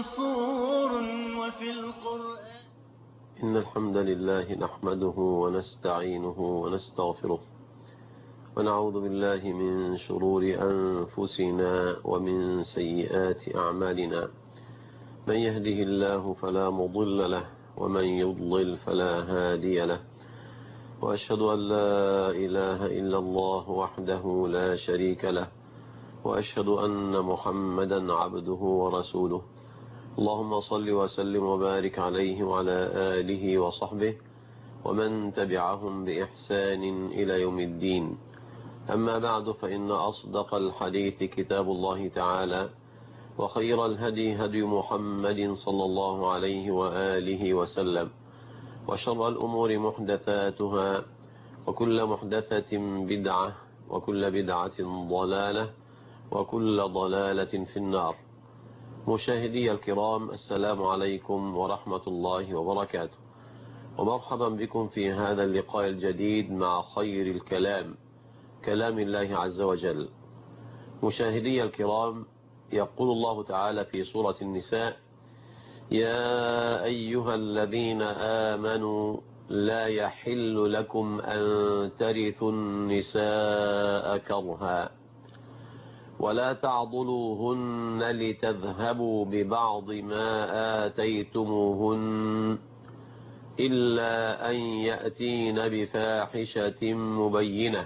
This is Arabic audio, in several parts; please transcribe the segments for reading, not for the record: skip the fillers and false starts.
منصور وفي القرآن. إن الحمد لله نحمده ونستعينه ونستغفره ونعوذ بالله من شرور أنفسنا ومن سيئات أعمالنا. من يهده الله فلا مضل له ومن يضلل فلا هادي له، وأشهد أن لا إله إلا الله وحده لا شريك له، وأشهد أن محمدا عبده ورسوله. اللهم صل وسلم وبارك عليه وعلى آله وصحبه ومن تبعهم بإحسان إلى يوم الدين. أما بعد، فإن أصدق الحديث كتاب الله تعالى، وخير الهدي هدي محمد صلى الله عليه وآله وسلم، وشر الأمور محدثاتها، وكل محدثة بدعة، وكل بدعة ضلالة، وكل ضلالة في النار. مشاهدي الكرام، السلام عليكم ورحمة الله وبركاته، ومرحبا بكم في هذا اللقاء الجديد مع خير الكلام، كلام الله عز وجل. مشاهدي الكرام، يقول الله تعالى في سورة النساء: يا أيها الذين آمنوا لا يحل لكم أن ترثوا النساء كرها ولا تعضلوهن لتذهبوا ببعض ما آتيتموهن إلا أن يأتين بفاحشة مبينة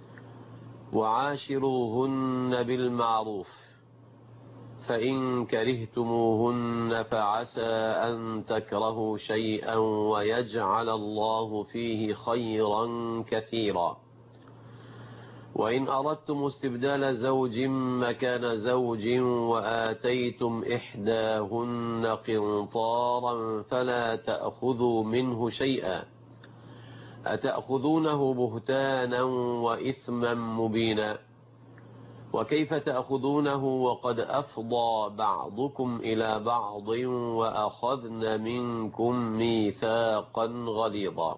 وعاشروهن بالمعروف، فإن كرهتموهن فعسى أن تكرهوا شيئا ويجعل الله فيه خيرا كثيرا. وإن أردتم استبدال زوج مكان زوج وآتيتم إحداهن قنطارا فلا تأخذوا منه شيئا، أتأخذونه بهتانا وإثما مبينا، وكيف تأخذونه وقد أفضى بعضكم إلى بعض وأخذن منكم ميثاقا غليظا.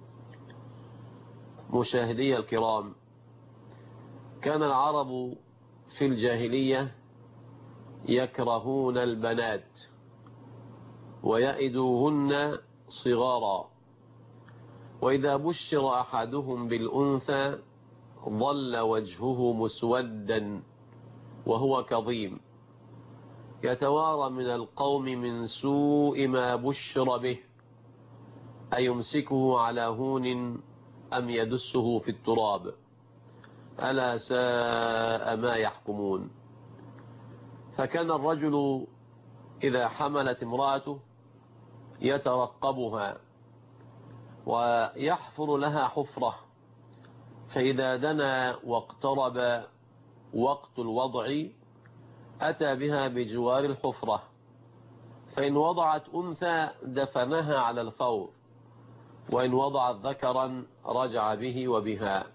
مشاهدي الكرام، كان العرب في الجاهلية يكرهون البنات ويئدوهن صغارا، وإذا بشر أحدهم بالأنثى ظل وجهه مسودا وهو كظيم، يتوارى من القوم من سوء ما بشر به، أيمسكه على هون أم يدسه في التراب، ألا ساء ما يحكمون. فكان الرجل إذا حملت امرأته يترقبها ويحفر لها حفرة، فإذا دنا واقترب وقت الوضع أتى بها بجوار الحفرة، فإن وضعت أنثى دفنها على الفور، وإن وضعت ذكرا رجع به وبها.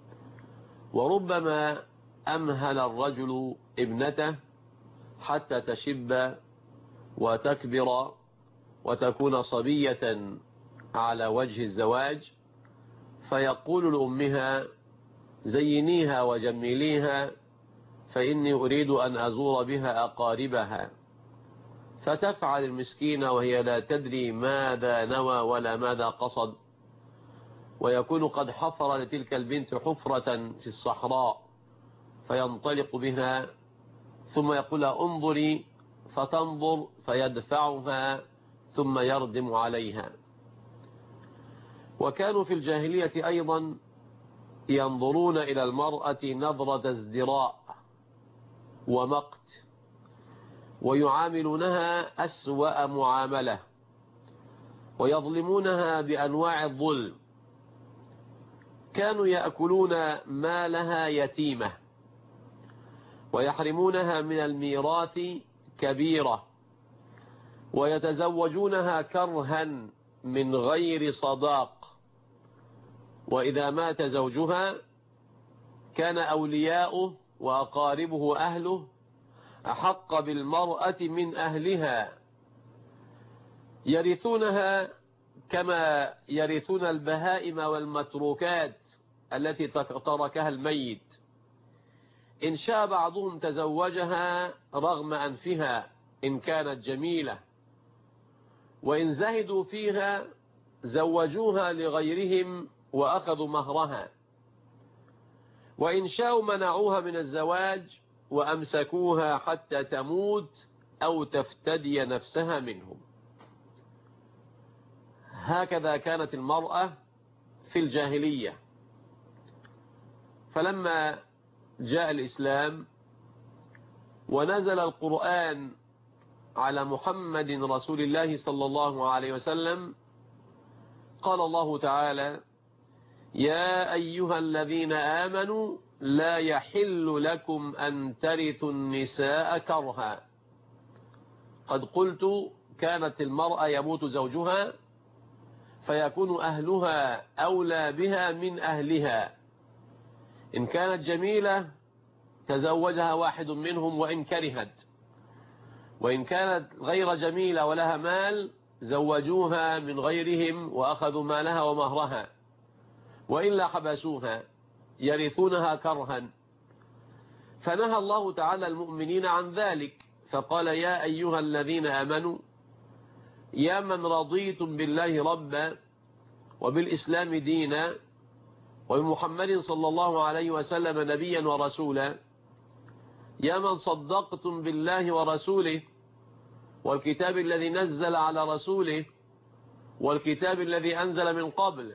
وربما أمهل الرجل ابنته حتى تشب وتكبر وتكون صبية على وجه الزواج، فيقول لأمها: زينيها وجمليها فإني أريد أن أزور بها أقاربها، فتفعل المسكينة وهي لا تدري ماذا نوى ولا ماذا قصد، ويكون قد حفر لتلك البنت حفرة في الصحراء، فينطلق بها ثم يقول: انظري، فتنظر فيدفعها ثم يردم عليها. وكانوا في الجاهلية أيضا ينظرون إلى المرأة نظرة ازدراء ومقت، ويعاملونها أسوأ معاملة، ويظلمونها بأنواع الظلم. كانوا يأكلون مالها يتيمة، ويحرمونها من الميراث كبيرة، ويتزوجونها كرها من غير صداق، وإذا مات زوجها كان أولياؤه وأقاربه أهله أحق بالمرأة من أهلها، يرثونها كما يرثون البهائم والمتروكات التي تركها الميت. إن شاء بعضهم تزوجها رغم أنفها إن كانت جميلة، وإن زهدوا فيها زوجوها لغيرهم وأخذوا مهرها، وإن شاءوا منعوها من الزواج وأمسكوها حتى تموت أو تفتدي نفسها منهم. هكذا كانت المرأة في الجاهلية. فلما جاء الإسلام ونزل القرآن على محمد رسول الله صلى الله عليه وسلم، قال الله تعالى: يا أيها الذين آمنوا لا يحل لكم أن ترثوا النساء كرها. قد قلت كانت المرأة يموت زوجها فيكون أهلها أولى بها من أهلها. إن كانت جميلة تزوجها واحد منهم وإن كرهت، وإن كانت غير جميلة ولها مال زوجوها من غيرهم وأخذوا مالها ومهرها، وإلا حبسوها يرثونها كرها. فنهى الله تعالى المؤمنين عن ذلك، فقال: يا أيها الذين آمنوا، يا من رضيتم بالله ربا وبالإسلام دينا وبمحمد صلى الله عليه وسلم نبيا ورسولا، يا من صدقتم بالله ورسوله والكتاب الذي نزل على رسوله والكتاب الذي أنزل من قبل.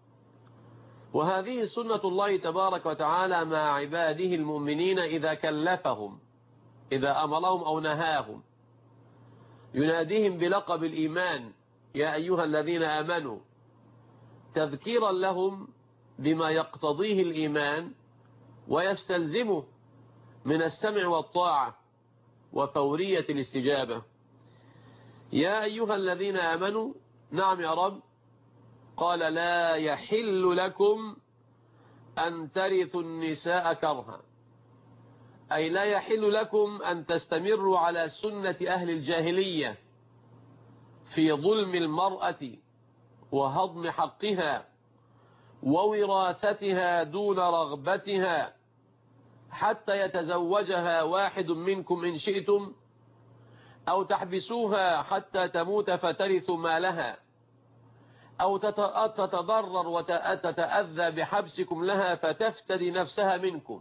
وهذه سنة الله تبارك وتعالى مع عباده المؤمنين إذا كلفهم، إذا أمرهم أو نهاهم، يناديهم بلقب الإيمان: يا أيها الذين آمنوا، تذكيرا لهم بما يقتضيه الإيمان ويستلزمه من السمع والطاعة وفورية الاستجابة. يا أيها الذين آمنوا، نعم يا رب. قال: لا يحل لكم أن ترثوا النساء كرها، أي لا يحل لكم أن تستمروا على سنة أهل الجاهلية في ظلم المرأة وهضم حقها ووراثتها دون رغبتها حتى يتزوجها واحد منكم إن شئتم، أو تحبسوها حتى تموت فترثوا مالها، أو تتضرر وتتأذى بحبسكم لها فتفتدي نفسها منكم.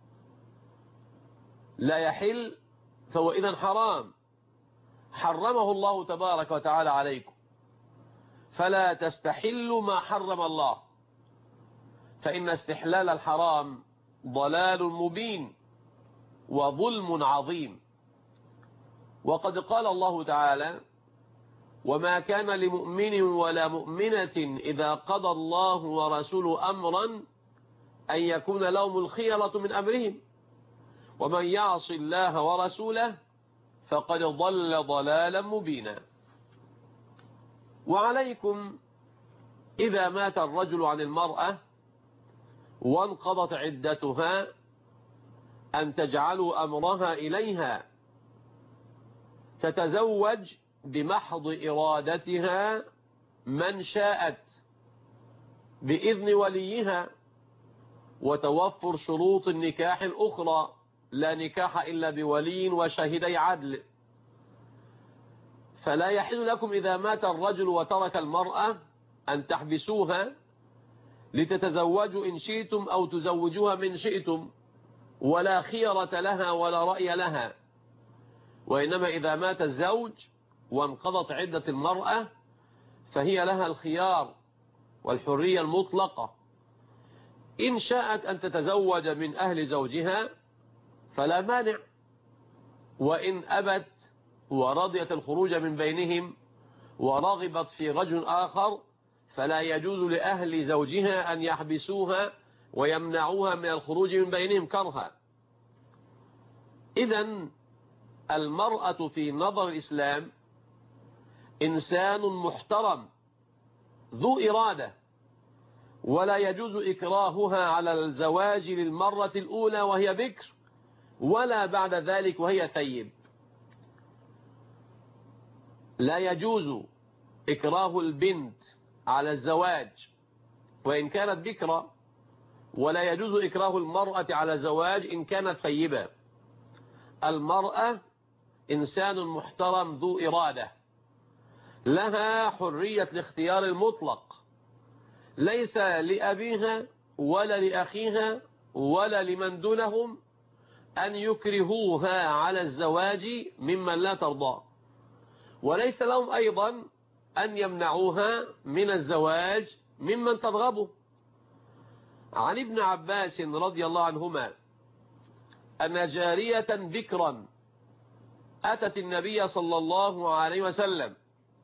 لا يحل، فهو إذن حرام، حرمه الله تبارك وتعالى عليكم. فلا تستحلوا ما حرم الله، فإن استحلال الحرام ضلال مبين وظلم عظيم. وقد قال الله تعالى: وما كان لمؤمن ولا مؤمنة إذا قضى الله ورسوله أمرا أن يكون لهم الخيرة من أمرهم ومن يعص الله ورسوله فقد ضل ضلالا مبينا. وعليكم إذا مات الرجل عن المرأة وانقضت عدتها أن تجعلوا أمرها إليها تتزوج بمحض إرادتها من شاءت بإذن وليها وتوفر شروط النكاح الأخرى، لا نكاح إلا بولي وشاهدي عدل. فلا يحل لكم إذا مات الرجل وترك المرأة أن تحبسوها لتتزوجوا إن شئتم أو تزوجوها من شئتم، ولا خيرة لها ولا رأي لها. وإنما إذا مات الزوج وانقضت عدة المرأة فهي لها الخيار والحرية المطلقة، إن شاءت أن تتزوج من أهل زوجها فلا مانع، وإن أبت ورضيت الخروج من بينهم ورغبت في رجل آخر فلا يجوز لأهل زوجها أن يحبسوها ويمنعوها من الخروج من بينهم كرها. إذن المرأة في نظر الإسلام إنسان محترم ذو إرادة، ولا يجوز إكراهها على الزواج للمرة الأولى وهي بكر ولا بعد ذلك وهي ثيب. لا يجوز إكراه البنت على الزواج وإن كانت بكرة، ولا يجوز إكراه المرأة على الزواج إن كانت ثيبة. المرأة إنسان محترم ذو إرادة، لها حرية الاختيار المطلق، ليس لأبيها ولا لأخيها ولا لمن دونهم أن يكرهوها على الزواج ممن لا ترضى، وليس لهم أيضا أن يمنعوها من الزواج ممن ترغبه. عن ابن عباس رضي الله عنهما أن جارية بكرا أتت النبي صلى الله عليه وسلم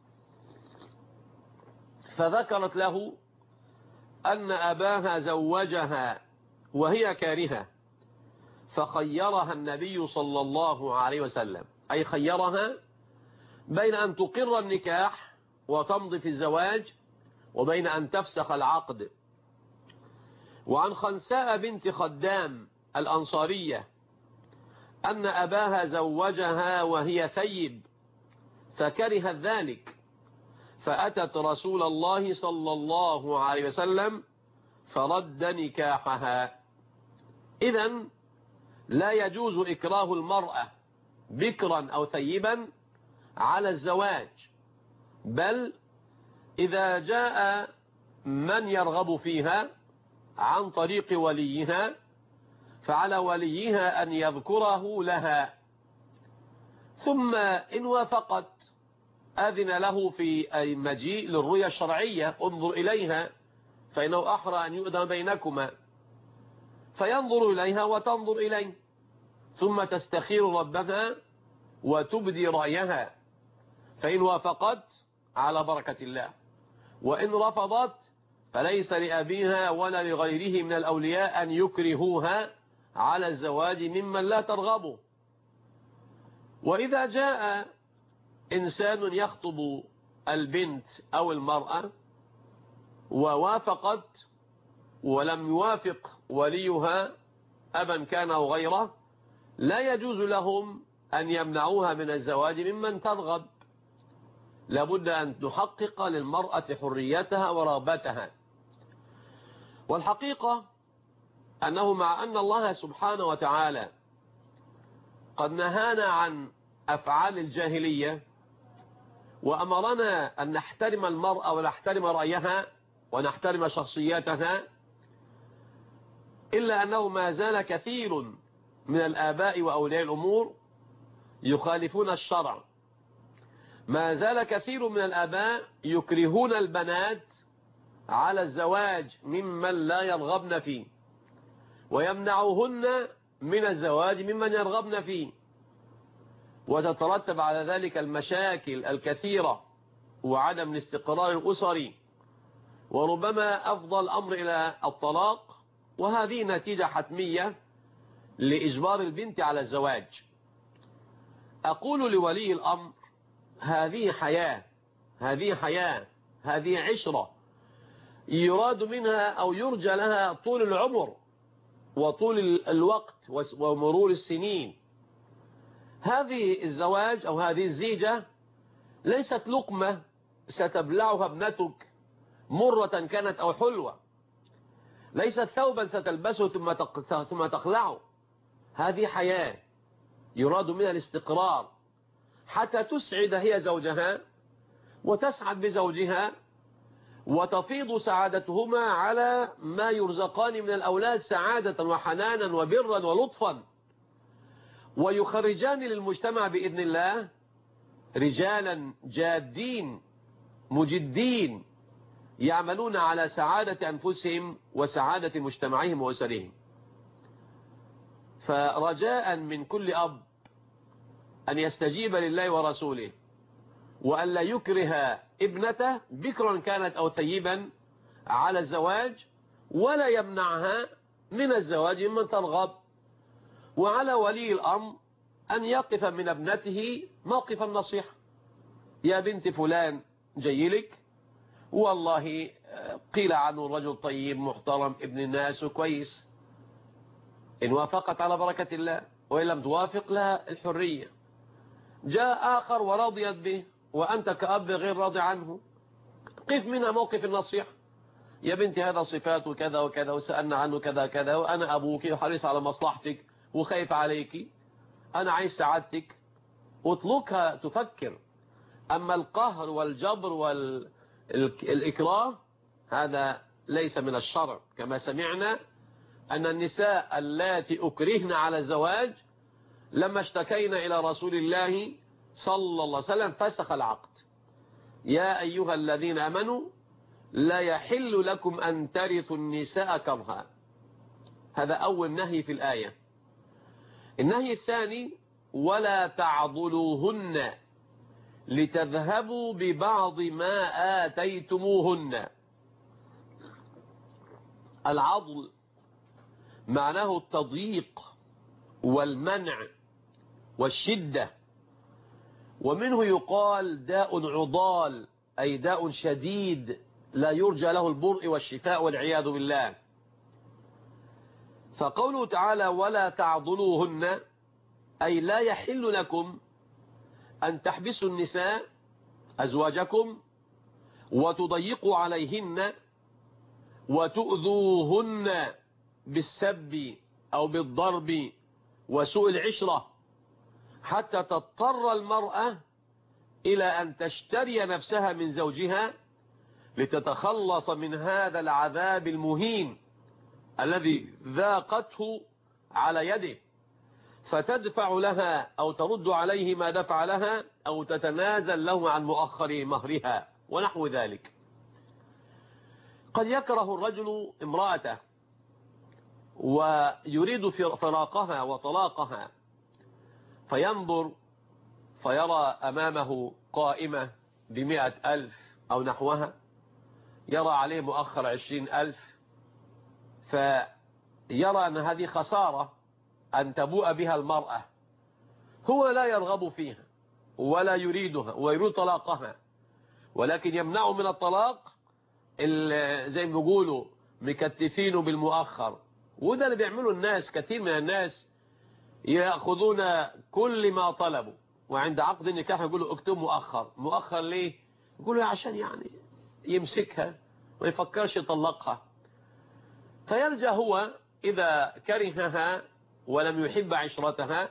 فذكرت له أن أباها زوجها وهي كارهة، فخيرها النبي صلى الله عليه وسلم، أي خيرها بين أن تقر النكاح وتمضي في الزواج وبين أن تفسخ العقد. وعن خنساء بنت خدام الأنصارية أن أباها زوجها وهي ثيب فكرهت ذلك، فأتت رسول الله صلى الله عليه وسلم فرد نكاحها. إذن لا يجوز إكراه المرأة بكرا أو ثيبا على الزواج، بل إذا جاء من يرغب فيها عن طريق وليها فعلى وليها أن يذكره لها، ثم إن وافقت أذن له في المجيء للرؤية الشرعية، انظر إليها فإنه أحرى أن يؤذن بينكما، فينظر إليها وتنظر إليه، ثم تستخير ربها وتبدي رأيها، فإن وافقت على بركة الله، وإن رفضت فليس لأبيها ولا لغيره من الأولياء أن يكرهوها على الزواج ممن لا ترغبه. وإذا جاء إنسان يخطب البنت أو المرأة ووافقت ولم يوافق وليها أبا كان أو غيره، لا يجوز لهم أن يمنعوها من الزواج ممن ترغب، لابد أن نحقق للمرأة حريتها ورغبتها. والحقيقة أنه مع أن الله سبحانه وتعالى قد نهانا عن أفعال الجاهلية وأمرنا أن نحترم المرأة ونحترم رأيها ونحترم شخصيتها، إلا أنه ما زال كثير من الآباء وأولياء الأمور يخالفون الشرع، ما زال كثير من الآباء يكرهون البنات على الزواج ممن لا يرغبن فيه، ويمنعوهن من الزواج ممن يرغبن فيه، وتترتب على ذلك المشاكل الكثيرة وعدم الاستقرار الأسري، وربما أفضى الأمر إلى الطلاق، وهذه نتيجة حتمية لإجبار البنت على الزواج. أقول لولي الأمر هذه حياة، هذه حياة، هذه عشرة يراد منها أو يرجى لها طول العمر وطول الوقت ومرور السنين. هذه الزواج أو هذه الزيجة ليست لقمة ستبلعها ابنتك مرة كانت أو حلوة، ليست ثوبا ستلبسه ثم تخلعه، هذه حياة يراد منها الاستقرار حتى تسعد هي زوجها وتسعد بزوجها، وتفيض سعادتهما على ما يرزقان من الأولاد سعادة وحنانا وبرا ولطفا، ويخرجان للمجتمع بإذن الله رجالا جادين مجدين يعملون على سعادة أنفسهم وسعادة مجتمعهم وأسرهم. فرجاء من كل أب أن يستجيب لله ورسوله، وأن لا يكره ابنته بكرا كانت أو ثيبا على الزواج، ولا يمنعها من الزواج ممن ترغب. وعلى ولي الأمر أن يقف من ابنته موقف النصيحة، يا بنت فلان جيلك والله قيل عنه رجل طيب محترم ابن الناس وكويس، إن وافقت على بركة الله، وإن لم توافق لها الحرية. جاء آخر ورضيت به وأنت كأب غير راضي عنه، قف منها موقف النصيحة، يا بنتي هذا صفاته كذا وكذا وسألنا عنه كذا كذا، وأنا أبوك وحريص على مصلحتك وخايف عليك، أنا عايز سعادتك، اتركها تفكر. أما القهر والجبر والإكراه هذا ليس من الشرع، كما سمعنا أن النساء اللاتي أكرهن على الزواج لما اشتكينا إلى رسول الله صلى الله عليه وسلم فسخ العقد. يا أيها الذين آمنوا لا يحل لكم أن ترثوا النساء كرها. هذا أول نهي في الآية. النهي الثاني ولا تعضلوهن لتذهبوا ببعض ما آتيتموهن. العضل معناه التضييق والمنع والشدة، ومنه يقال داء عضال أي داء شديد لا يرجى له البرء والشفاء والعياذ بالله. فقوله تعالى ولا تعضلوهن أي لا يحل لكم أن تحبسوا النساء أزواجكم وتضيقوا عليهن وتؤذوهن بالسب أو بالضرب وسوء العشرة حتى تضطر المرأة إلى أن تشتري نفسها من زوجها لتتخلص من هذا العذاب المهين الذي ذاقته على يده، فتدفع لها أو ترد عليه ما دفع لها أو تتنازل له عن مؤخر مهرها ونحو ذلك. قد يكره الرجل امرأته ويريد فراقها وطلاقها، فينظر فيرى أمامه قائمة ب100,000 أو نحوها، يرى عليه مؤخر 20,000، فيرى أن هذه خسارة أن تبوء بها المرأة. هو لا يرغب فيها ولا يريدها ويريد طلاقها، ولكن يمنعه من الطلاق زي ما بيقولوا مكتفينه بالمؤخر. وده اللي بيعمله الناس. كثير من الناس يأخذون كل ما طلبوا، وعند عقد النكاح يقولوا اكتب مؤخر. مؤخر ليه؟ يقولوا عشان يعني يمسكها وما يفكرش يطلقها. فيلجأ هو إذا كرهها ولم يحب عشرتها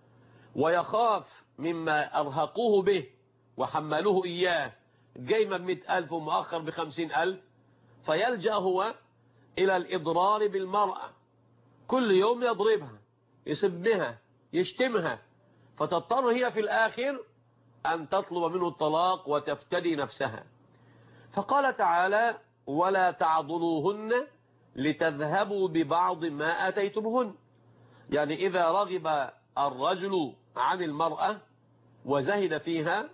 ويخاف مما أرهقوه به وحملوه إياه، جايمة ب100,000 ومؤخر ب50,000، فيلجأ هو إلى الإضرار بالمرأة، كل يوم يضربها يسبها يشتمها، فتضطر هي في الآخر أن تطلب منه الطلاق وتفتدي نفسها. فقال تعالى ولا تعضلوهن لتذهبوا ببعض ما آتيتمهن، يعني إذا رغب الرجل عن المرأة وزهد فيها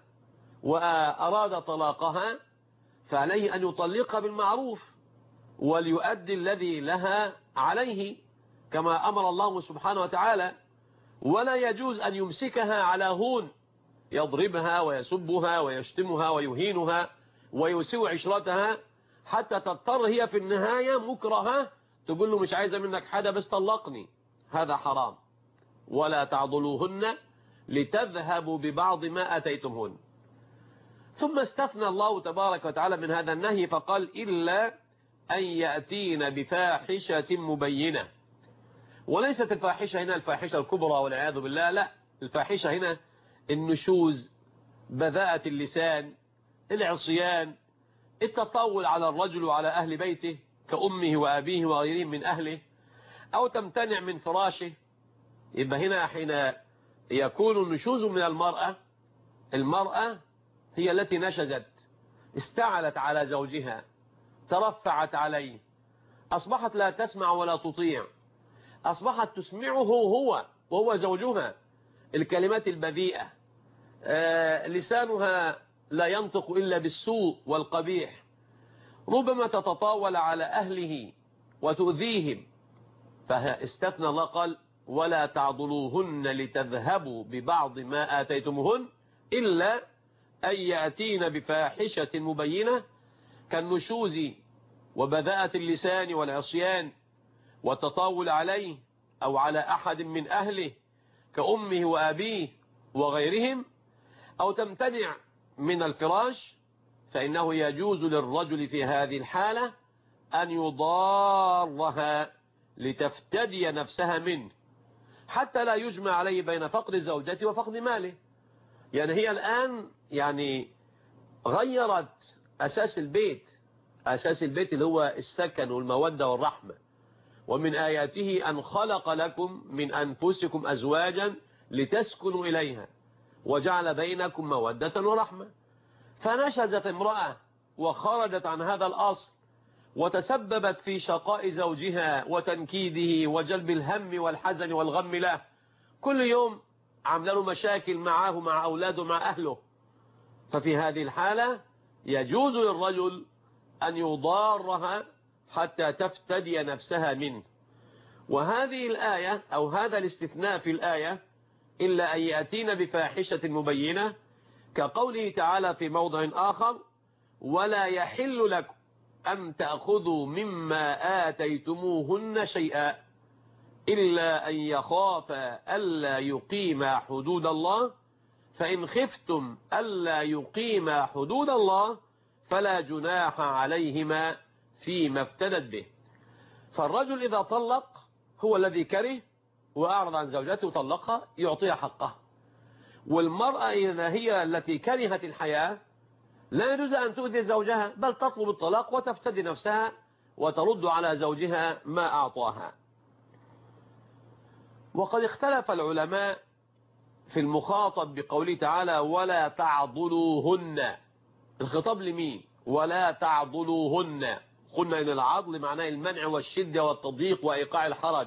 وأراد طلاقها فعليه أن يطلقها بالمعروف وليؤدي الذي لها عليه كما أمر الله سبحانه وتعالى. ولا يجوز أن يمسكها على هون، يضربها ويسبها ويشتمها ويهينها ويسوء عشرتها حتى تضطر هي في النهاية مكرهة تقول له مش عايزة منك حاجة بس طلقني. هذا حرام. ولا تعضلوهن لتذهبوا ببعض ما آتيتمهن. ثم استثنى الله تبارك وتعالى من هذا النهي فقال إلا أن يأتين بفاحشة مبينة. وليست الفاحشة هنا الفاحشة الكبرى والعياذ بالله، لا، الفاحشة هنا النشوز، بذاءة اللسان، العصيان، التطاول على الرجل وعلى أهل بيته كأمه وأبيه وغيرهم من أهله، أو تمتنع من فراشه. يبقى هنا حين يكون النشوز من المرأة هي التي نشزت، استعلت على زوجها، ترفعت عليه، أصبحت لا تسمع ولا تطيع، أصبحت تسمعه هو وهو زوجها الكلمات البذيئة، لسانها لا ينطق إلا بالسوء والقبيح، ربما تتطاول على أهله وتؤذيهم. فاستثنى الله قال ولا تعضلوهن لتذهبوا ببعض ما آتيتمهن إلا أن يأتين بفاحشة مبينة كالنشوز وبذاءة اللسان والعصيان والتطاول عليه أو على أحد من أهله كأمه وأبيه وغيرهم، أو تمتنع من الفراش، فإنه يجوز للرجل في هذه الحالة أن يضارها لتفتدي نفسها منه حتى لا يجمع عليه بين فقد زوجته وفقد ماله. يعني هي الآن يعني غيرت أساس البيت. أساس البيت اللي هو السكن والمودة والرحمة. ومن آياته أن خلق لكم من أنفسكم أزواجا لتسكنوا إليها وجعل بينكم مودة ورحمة. فنشزت امرأة وخرجت عن هذا الأصل وتسببت في شقاء زوجها وتنكيده وجلب الهم والحزن والغم له. كل يوم عامله له مشاكل معه مع أولاده مع أهله. ففي هذه الحالة يجوز للرجل أن يضارها حتى تفتدي نفسها منه. وهذه الآية أو هذا الاستثناء في الآية إلا أن يأتين بفاحشة مبينة كقوله تعالى في موضع آخر: ولا يحل لكم أن تأخذوا مما آتيتموهن شيئا إلا أن يخافا ألا يقيما حدود الله فإن خفتم ألا يقيما حدود الله فلا جناح عليهما فيما افتدت به. فالرجل إذا طلق هو الذي كره وأعرض عن زوجته وطلقها يعطيها حقها. والمرأة إذا هي التي كرهت الحياة لا يجوز أن تؤذي زوجها بل تطلب الطلاق وتفتدي نفسها وترد على زوجها ما أعطاها. وقد اختلف العلماء في المخاطب بقوله تعالى ولا تعضلوهن. الخطاب لمين؟ ولا تعضلوهن. قلنا إن العضل معناه المنع والشدة والتضييق وإيقاع الحرج.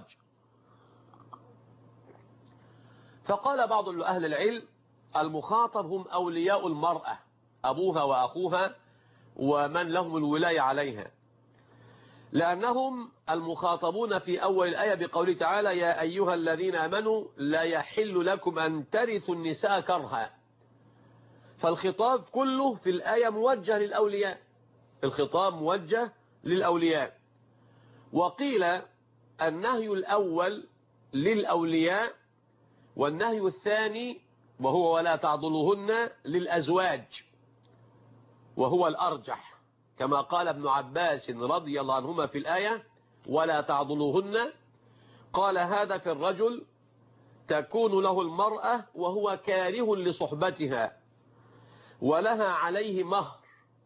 فقال بعض أهل العلم المخاطب هم أولياء المرأة أبوها وأخوها ومن لهم الولاية عليها، لأنهم المخاطبون في أول الآية بقوله تعالى يا أيها الذين آمنوا لا يحل لكم أن ترثوا النساء كرها. فالخطاب كله في الآية موجه للأولياء. الخطاب موجه للأولياء. وقيل النهي الأول للأولياء والنهي الثاني وهو ولا تعضلوهن للأزواج، وهو الأرجح كما قال ابن عباس رضي الله عنهما في الآية ولا تعضلوهن. قال هذا في الرجل تكون له المرأة وهو كاره لصحبتها ولها عليه مهر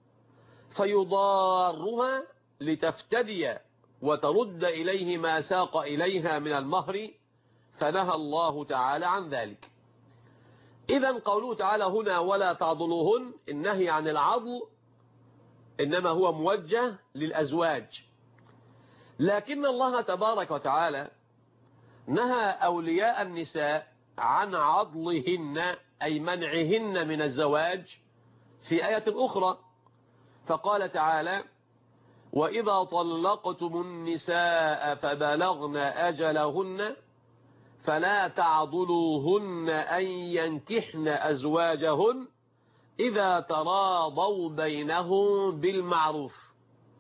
فيضارها لتفتدي وترد إليه ما ساق إليها من المهر فنهى الله تعالى عن ذلك. إذن قوله تعالى هنا ولا تعضلوهن النهي عن العضل إنما هو موجه للأزواج. لكن الله تبارك وتعالى نهى أولياء النساء عن عضلهن أي منعهن من الزواج في آية أخرى. فقال تعالى وإذا طلقتم النساء فبلغن أجلهن فلا تعضلوهن أن ينكحن أزواجهن إذا تراضوا بينهم بالمعروف.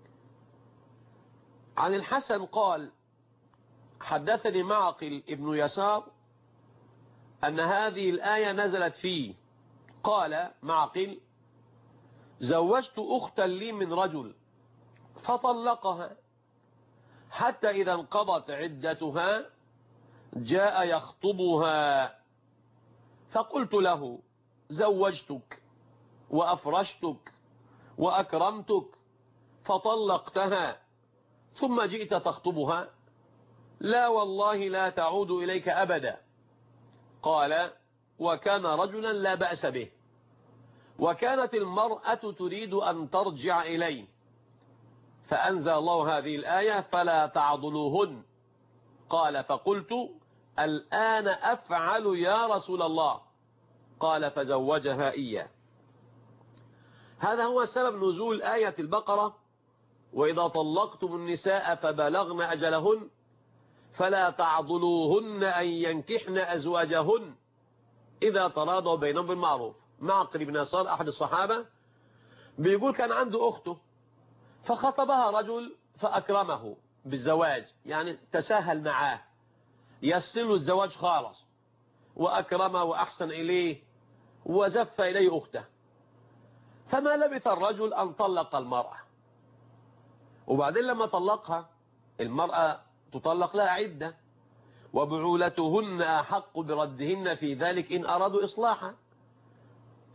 عن الحسن قال حدثني معقل ابن يسار أن هذه الآية نزلت فيه. قال معقل زوجت أختا لي من رجل فطلقها حتى إذا انقضت عدتها جاء يخطبها فقلت له زوجتك وأفرشتك وأكرمتك فطلقتها ثم جئت تخطبها لا والله لا تعود إليك أبدا. قال وكان رجلا لا بأس به وكانت المرأة تريد أن ترجع إليه فأنزل الله هذه الآية فلا تعضلوهن. قال فقلت الآن أفعل يا رسول الله. قال فزوجها إياه. هذا هو سبب نزول آية البقرة وإذا طلقتم النساء فبلغن أجلهن فلا تعضلوهن أن ينكحن أزواجهن إذا تراضوا بينهم بالمعروف. معقل بن يسار أحد الصحابة بيقول كان عنده أخته فخطبها رجل فأكرمه بالزواج يعني تساهل معاه يسر الزواج خالص وأكرمه وأحسن إليه وزف إليه أخته. فما لبث الرجل أن طلق المرأة وبعدين لما طلقها المرأة تطلق لها عدة وبعولتهن أحق بردهن في ذلك إن أرادوا إصلاحا.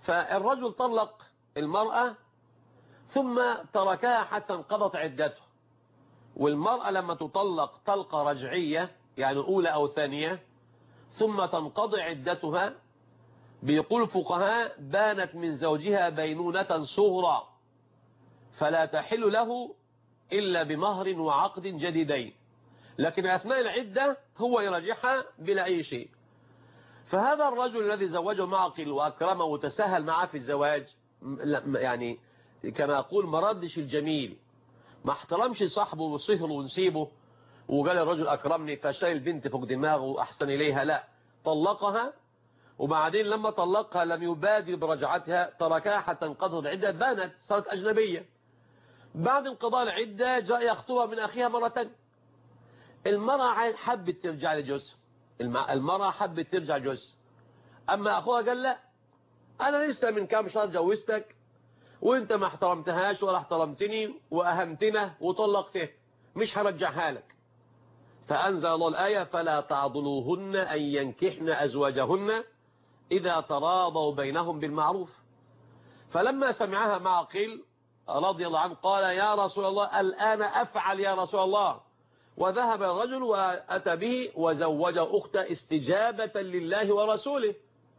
فالرجل طلق المرأة ثم تركها حتى انقضت عدته. والمرأة لما تطلق طلقة رجعية يعني أولى أو ثانية ثم تنقضي عدتها، بيقول الفقهاء بانت من زوجها بينونة صغرى فلا تحل له إلا بمهر وعقد جديدين، لكن أثناء العدة هو يراجعها بلا أي شيء. فهذا الرجل الذي زوجه معقل وأكرمه وتساهل معه في الزواج، يعني كما أقول ما ردش الجميل، ما احترمش صاحبه وصهره ونسيبه وقال الرجل أكرمني فشاي البنت فوق دماغه وأحسن إليها، لا، طلقها وبعدين لما طلقها لم يبادر برجعتها، تركها حتى انقضت العدة، بانت صارت أجنبية. بعد انقضاء العدة جاء يخطبها من أخيها مرة تانية. المرأة حبت ترجع لجوزها، المرأة حبت ترجع لجوزها، أما أخوها قال لا، أنا لسه من كام شهر جوزتك وانت ما احترمتهاش ولا احترمتني وأهمتنا وطلقته، مش هرجعها لك. فأنزل الله الآية فلا تعضلوهن أن ينكحن أزواجهن إذا تراضوا بينهم بالمعروف. فلما سمعها معقل رضي الله عنه قال يا رسول الله الآن أفعل يا رسول الله، وذهب الرجل وأتى به وزوج أخته استجابة لله ورسوله.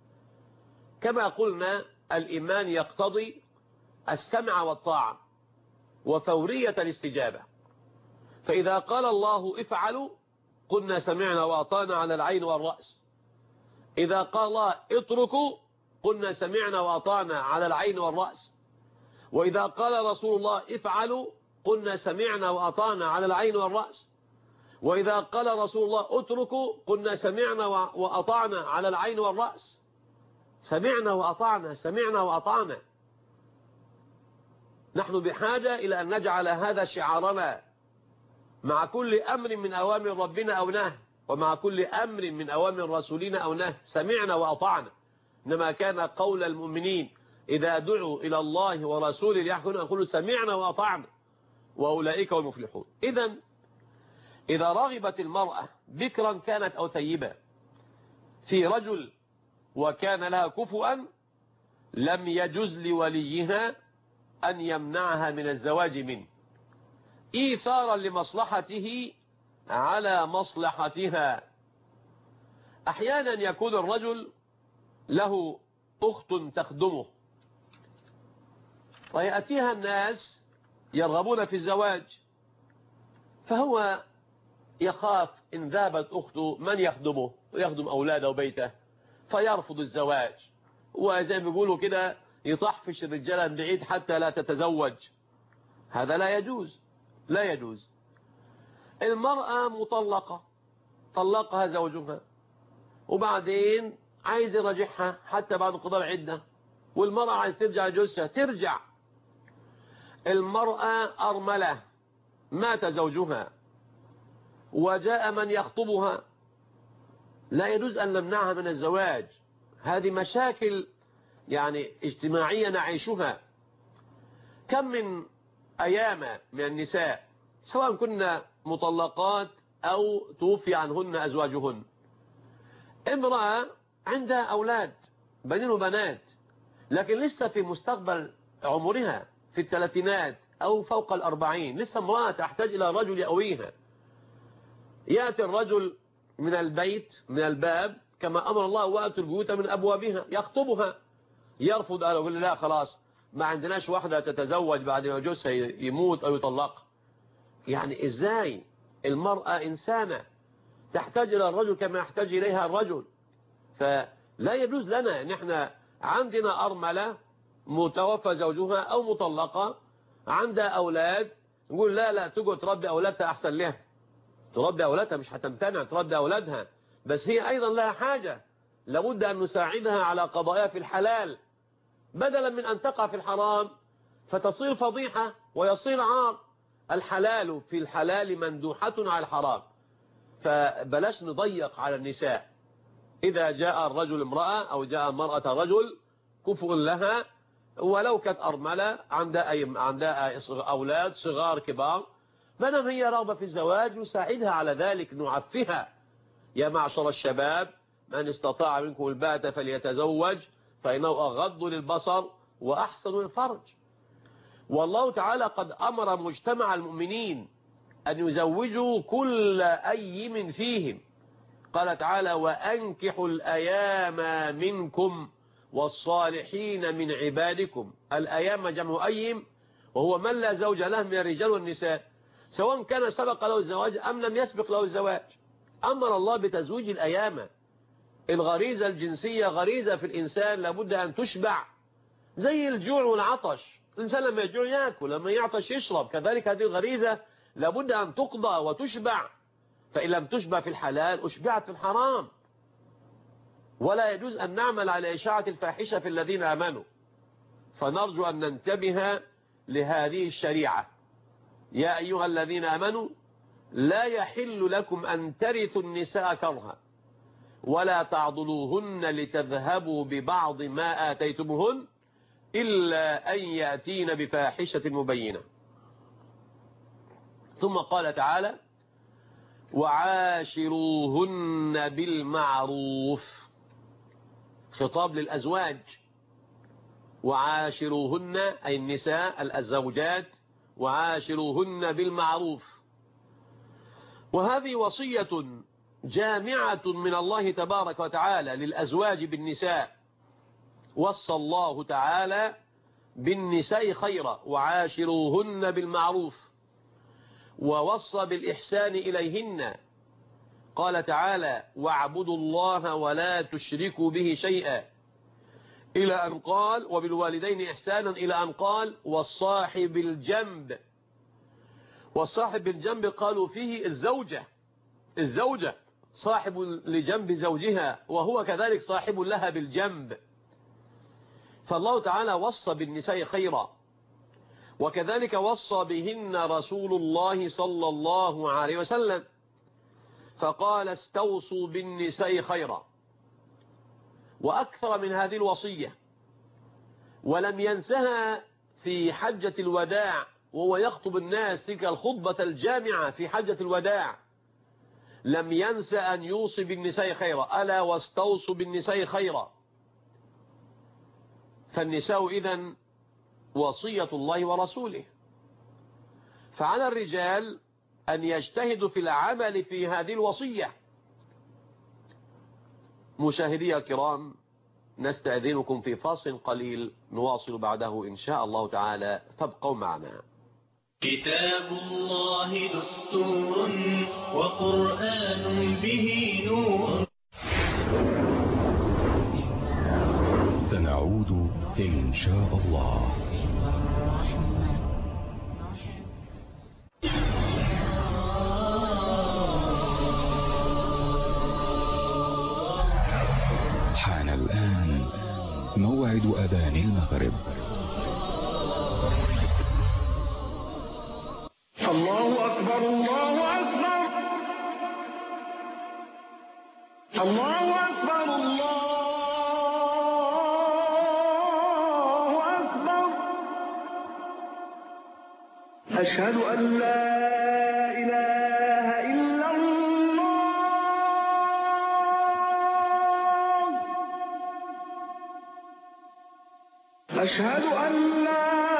كما قلنا الإيمان يقتضي السمع والطاعة وفورية الاستجابة، فإذا قال الله افعلوا قلنا سمعنا وأطعنا على العين والرأس، إذا قال الله اتركوا قلنا سمعنا وأطعنا على العين والرأس، وإذا قال رسول الله افعلوا قلنا سمعنا وأطعنا على العين والرأس، وإذا قال رسول الله اتركوا قلنا سمعنا وأطعنا على العين والرأس. سمعنا وأطعنا، سمعنا وأطعنا. نحن بحاجة إلى أن نجعل هذا شعارنا مع كل أمر من أوامر ربنا أو نهي، ومع كل أمر من أوامر رسولنا أو نهي، سمعنا وأطعنا. إنما كان قول المؤمنين إذا دعوا إلى الله ورسوله ليحكموا يقولوا سمعنا وأطعنا وأولئك هم المفلحون. إذا رغبت المرأة بكرا كانت أو ثيبا في رجل وكان لها كفؤا لم يجز لوليها أن يمنعها من الزواج منه إيثارا لمصلحته على مصلحتها. أحيانا يكون الرجل له أخت تخدمه ويأتيها الناس يرغبون في الزواج، فهو يخاف إن ذهبت أخته من يخدمه ويخدم أولاده وبيته فيرفض الزواج، وزي ما بيقولوا كده يطحفش الرجالة من بعيد حتى لا تتزوج. هذا لا يجوز، لا يجوز. المرأة مطلقة طلقها زوجها وبعدين عايز يرجعها حتى بعد انقضاء العدة، والمرأة عايز ترجع لجوزها ترجع. المرأة أرملة مات زوجها وجاء من يخطبها، لا يجوز أن نمنعها من الزواج. هذه مشاكل يعني اجتماعية نعيشها. كم من أيام من النساء سواء كنا مطلقات أو توفي عنهن أزواجهن، امرأة عندها أولاد بنين وبنات لكن لسه في مستقبل عمرها في الثلاثينات أو فوق 40، لسه امرأة تحتاج إلى رجل يأويها. يأتي الرجل من البيت من الباب كما أمر الله وأتوا البيوت من أبوابها يخطبها، يرفض أهله يقول لا خلاص ما عندناش واحدة تتزوج بعد ما جوزها يموت أو يطلق. يعني إزاي؟ المرأة إنسانة تحتاج إلى الرجل كما يحتاج إليها الرجل، فلا يجوز لنا ان احنا عندنا أرملة متوفى زوجها أو مطلقة عندها أولاد نقول لا تقعد تربي أولادها أحسن لها. تربي أولادها مش هتمتنع تربي أولادها، بس هي أيضا لها حاجة لابد أن نساعدها على قضاياها في الحلال بدلا من أن تقع في الحرام فتصير فضيحة ويصير عار. الحلال في الحلال مندوحة على الحرام، فبلاش نضيق على النساء. إذا جاء الرجل امرأة أو جاء المرأة رجل كفء لها ولو كانت أرملة عندها أولاد صغار كبار، فنم هي رغبة في الزواج نساعدها على ذلك نعفها. يا معشر الشباب من استطاع منكم الباءة فليتزوج فإنه أغض للبصر وأحسن للفرج. والله تعالى قد أمر مجتمع المؤمنين أن يزوجوا كل أيم فيهم. قال تعالى: وأنكحوا الأيام منكم والصالحين من عبادكم. الأيام جمع أيم، وهو من لا زوج له من الرجال والنساء، سواء كان سبق له الزواج أم لم يسبق له الزواج. أمر الله بتزويج الأيام. الغريزة الجنسية غريزة في الإنسان لابد أن تشبع، زي الجوع والعطش. الإنسان لما يجوع يأكل، لما يعطش يشرب. كذلك هذه الغريزة لابد أن تقضى وتشبع، فإن لم تشبع في الحلال أشبعت في الحرام. ولا يجوز أن نعمل على إشاعة الفاحشة في الذين آمنوا، فنرجو أن ننتبه لهذه الشريعة. يا أيها الذين آمنوا لا يحل لكم أن ترثوا النساء كرها ولا تعضلوهن لتذهبوا ببعض ما آتيتموهن إلا أن يأتين بفاحشة مبينة. ثم قال تعالى: وعاشروهن بالمعروف. خطاب للأزواج. وعاشروهن أي النساء الزوجات، وعاشروهن بالمعروف. وهذه وصية جامعة من الله تبارك وتعالى للأزواج بالنساء. وصى الله تعالى بالنساء خيرا: وعاشروهن بالمعروف. ووصى بالإحسان إليهن. قال تعالى: واعبدوا الله ولا تشركوا به شيئا، إلى أن قال: وبالوالدين إحسانا، إلى أن قال: والصاحب الجنب. والصاحب بالجنب قالوا فيه الزوجة صاحب لجنب زوجها، وهو كذلك صاحب لها بالجنب. فالله تعالى وصى بالنساء خيرا، وكذلك وصى بهن رسول الله صلى الله عليه وسلم، فقال: استوصوا بالنساء خيرا. وأكثر من هذه الوصية، ولم ينسها في حجة الوداع وهو يخطب الناس تلك الخطبة الجامعة في حجة الوداع. لم ينس أن يوصي بالنساء خيرا: ألا واستوصوا بالنساء خيرا. فالنساء إذن وصية الله ورسوله، فعلى الرجال أن يجتهدوا في العمل في هذه الوصية. مشاهدي الكرام، نستأذنكم في فاصل قليل، نواصل بعده إن شاء الله تعالى، فابقوا معنا. كتاب الله دستور وقرآن به نور. سنعود إن شاء الله. حان الآن موعد أذان المغرب. الله أكبر، الله أكبر، الله أكبر، الله أكبر. أشهد أن لا إله إلا الله. أشهد أن لا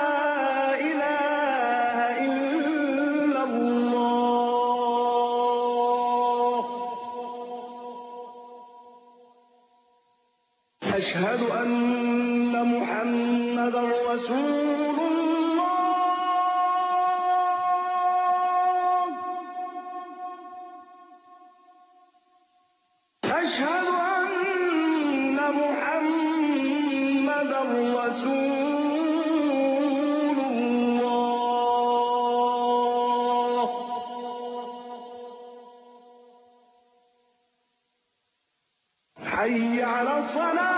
أشهد أن محمدا رسول الله. أشهد أن محمدا رسول الله. حي على الصلاة.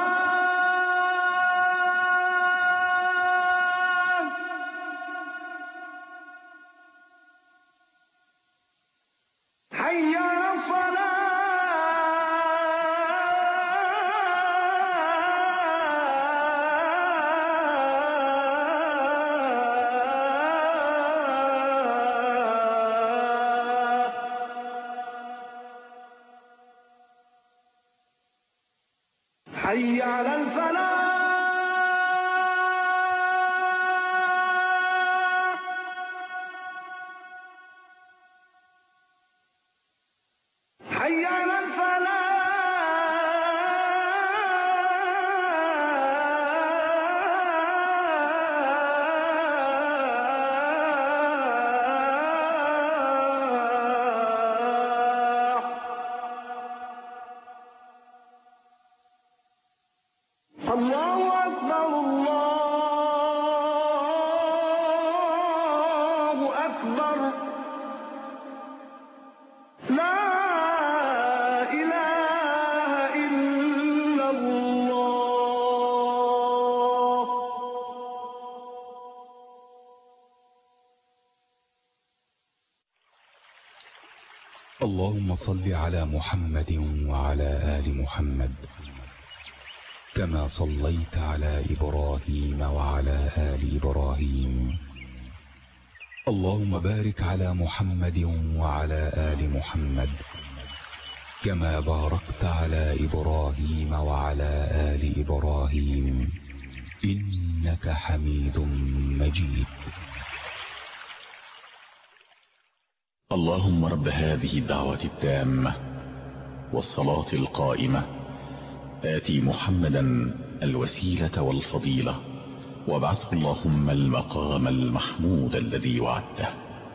حي على الصلاة. حي أكبر الله أكبر لا إله إلا الله. اللهم صل على محمد وعلى آل محمد كما صليت على إبراهيم وعلى آل إبراهيم. اللهم بارك على محمد وعلى آل محمد كما باركت على إبراهيم وعلى آل إبراهيم إنك حميد مجيد. اللهم رب هذه الدعوة التامة والصلاة القائمة آتي محمدا الوسيلة والفضيلة وابعثه اللهم المقام المحمود الذي وعدته.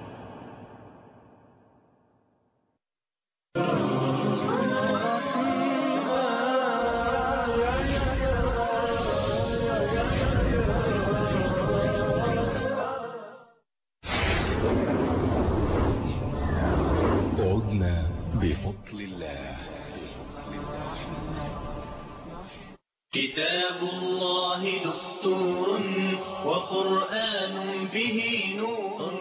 عدنا بفضل الله. كتاب الله دستور وقرآن به نور.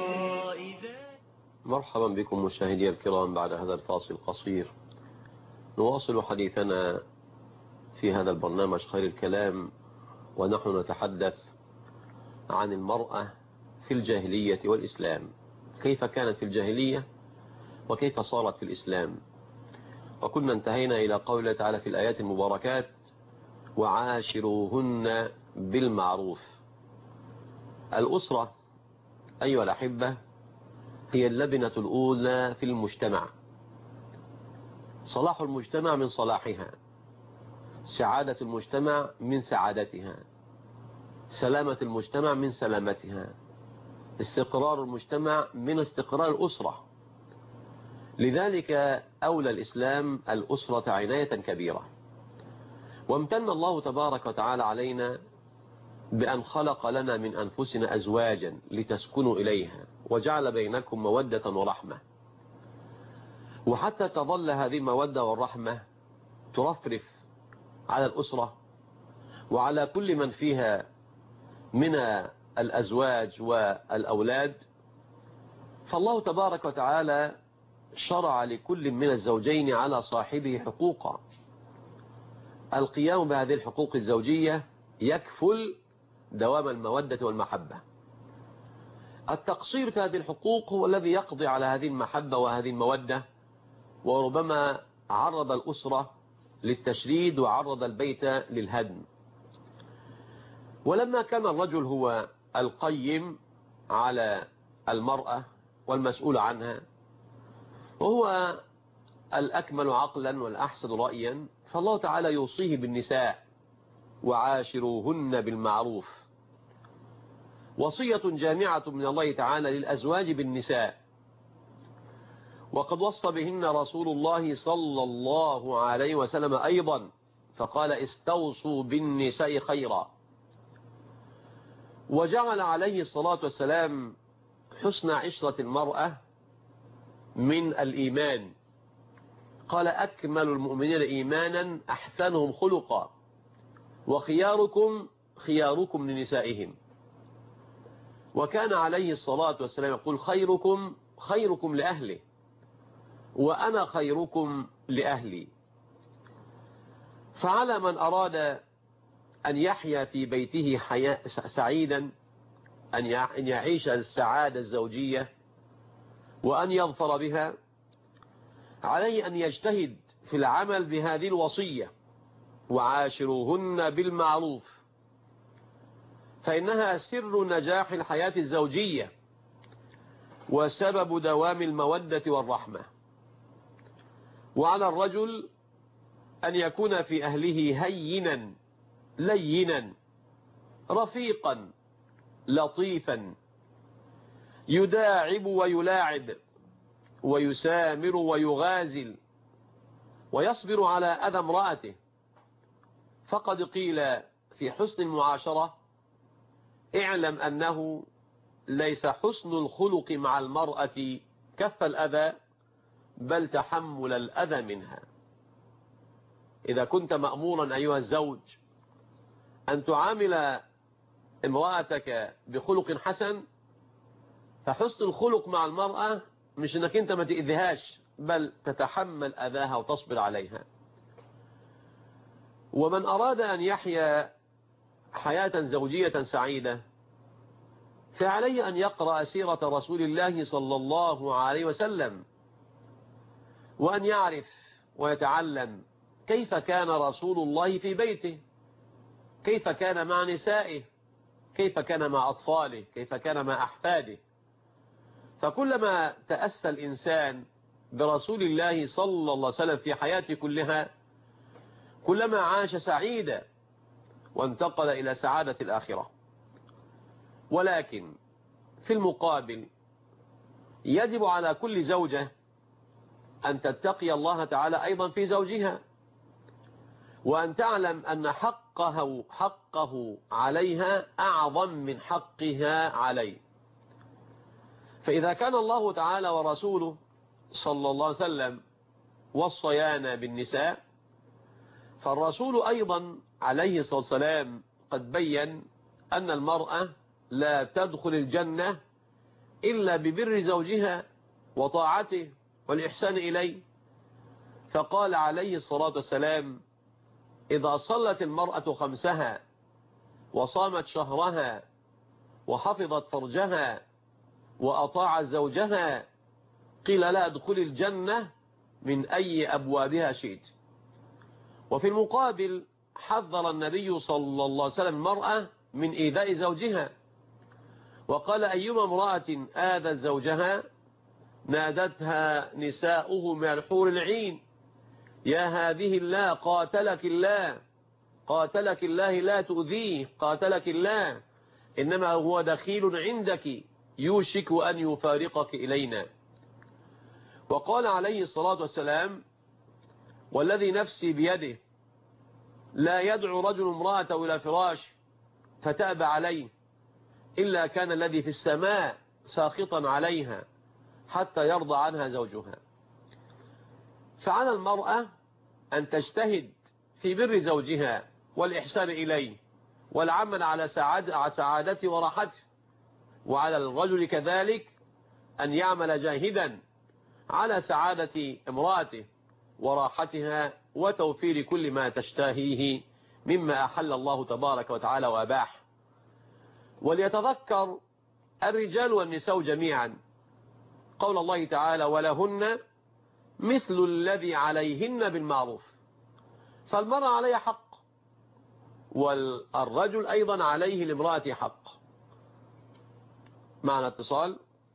مرحبا بكم مشاهدي الكرام بعد هذا الفاصل القصير. نواصل حديثنا في هذا البرنامج خير الكلام، ونحن نتحدث عن المرأة في الجاهلية والإسلام، كيف كانت في الجاهلية وكيف صارت في الإسلام. وكنا انتهينا إلى قوله تعالى في الآيات المباركات: وعاشروهن بالمعروف. الأسرة أيها الأحبة هي اللبنة الأولى في المجتمع. صلاح المجتمع من صلاحها، سعادة المجتمع من سعادتها، سلامة المجتمع من سلامتها، استقرار المجتمع من استقرار الأسرة. لذلك أولى الإسلام الأسرة عناية كبيرة. وامتن الله تبارك وتعالى علينا بأن خلق لنا من أنفسنا أزواجا لتسكنوا إليها، وجعل بينكم مودة ورحمة. وحتى تظل هذه المودة والرحمة ترفرف على الأسرة وعلى كل من فيها من الأزواج والأولاد، فالله تبارك وتعالى شرع لكل من الزوجين على صاحبه حقوقا. القيام بهذه الحقوق الزوجية يكفل دوام المودة والمحبة. التقصير في هذه الحقوق هو الذي يقضي على هذه المحبة وهذه المودة، وربما عرض الأسرة للتشريد وعرض البيت للهدم. ولما كان الرجل هو القيم على المرأة والمسؤول عنها، وهو الأكمل عقلا والأحسن رأيا، فالله تعالى يوصيه بالنساء: وعاشروهن بالمعروف. وصية جامعة من الله تعالى للأزواج بالنساء، وقد وصى بهن رسول الله صلى الله عليه وسلم أيضا، فقال: استوصوا بالنساء خيرا. وجعل عليه الصلاة والسلام حسن عشرة المرأة من الإيمان. قال: أكمل المؤمنين إيمانا أحسنهم خلقا، وخياركم خياركم لنسائهم. وكان عليه الصلاة والسلام يقول: خيركم خيركم لأهله، وأنا خيركم لأهلي. فعلى من أراد أن يحيا في بيته حياة سعيدا، أن يعيش السعادة الزوجية وأن يظفر بها، عليه أن يجتهد في العمل بهذه الوصية: وعاشروهن بالمعروف، فإنها سر نجاح الحياة الزوجية وسبب دوام المودة والرحمة. وعلى الرجل أن يكون في أهله هينا لينا رفيقا لطيفا، يداعب ويلاعب ويسامر ويغازل ويصبر على أذى امرأته. فقد قيل في حسن المعاشرة اعلم أنه ليس حسن الخلق مع المرأة كف الأذى بل تحمل الأذى منها. إذا كنت مأمورا أيها الزوج أن تعامل امرأتك بخلق حسن، فحسن الخلق مع المرأة مش أنك أنت ما تأذيهاش بل تتحمل أذاها وتصبر عليها. ومن أراد أن يحيا حياة زوجية سعيدة فعليه أن يقرأ سيرة رسول الله صلى الله عليه وسلم، وأن يعرف ويتعلم كيف كان رسول الله في بيته، كيف كان مع نسائه، كيف كان مع أطفاله، كيف كان مع أحفاده. فكلما تأسى الإنسان برسول الله صلى الله عليه وسلم في حياته كلها كلما عاش سعيدا وانتقل إلى سعادة الآخرة. ولكن في المقابل يجب على كل زوجة أن تتقي الله تعالى أيضا في زوجها، وأن تعلم أن حقه عليها أعظم من حقها عليه. فإذا كان الله تعالى ورسوله صلى الله عليه وسلم وصيانا بالنساء، فالرسول أيضا عليه الصلاة والسلام قد بين أن المرأة لا تدخل الجنة إلا ببر زوجها وطاعته والإحسان إليه. فقال عليه الصلاة والسلام: إذا صلت المرأة خمسها وصامت شهرها وحفظت فرجها وأطاعت زوجها قيل لا ادخل الجنة من أي أبوابها شئت. وفي المقابل حذر النبي صلى الله عليه وسلم المرأة من إيذاء زوجها، وقال: أيما امرأة آذت زوجها نادتها نساؤه من الحور العين: يا هذه الله قاتلك الله، قاتلك الله لا تؤذيه، قاتلك الله، إنما هو دخيل عندك يوشك أن يفارقك إلينا. وقال عليه الصلاة والسلام: والذي نفسي بيده لا يدعو رجل امرأته إلى فراش فتأبى عليه إلا كان الذي في السماء ساخطا عليها حتى يرضى عنها زوجها. فعلى المرأة أن تجتهد في بر زوجها والإحسان إليه والعمل على سعادته وراحته، وعلى الرجل كذلك أن يعمل جاهدا على سعادة امرأته وراحتها وتوفير كل ما تشتهيه مما أحل الله تبارك وتعالى وأباح. وليتذكر الرجال والنساء جميعا قول الله تعالى: ولهن مثل الذي عليهن بالمعروف. فالمرأة عليها حق، والرجل أيضا عليه لامرأة حق. معنا اتصال.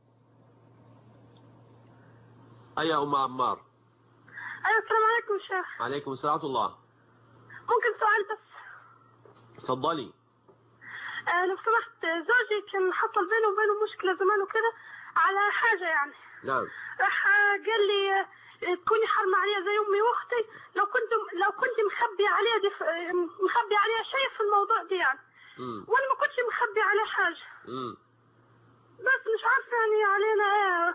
أيها أم عمار. أيوة، السلام عليكم شيخ. عليكم السلام ورحمة الله. ممكن سؤال بس؟ اتفضلي. لو سمحت، زوجي كان حصل بينه وبينه مشكلة زمان وكده على حاجة يعني. نعم. راح قال لي تكوني حرمة عليها زي أمي وأختي لو كنت مخبي عليها مخبي عليها شيء في الموضوع دي يعني. وأنا ما كنتش مخبي عليها حاجة. بس مش عارفة يعني علينا ايه.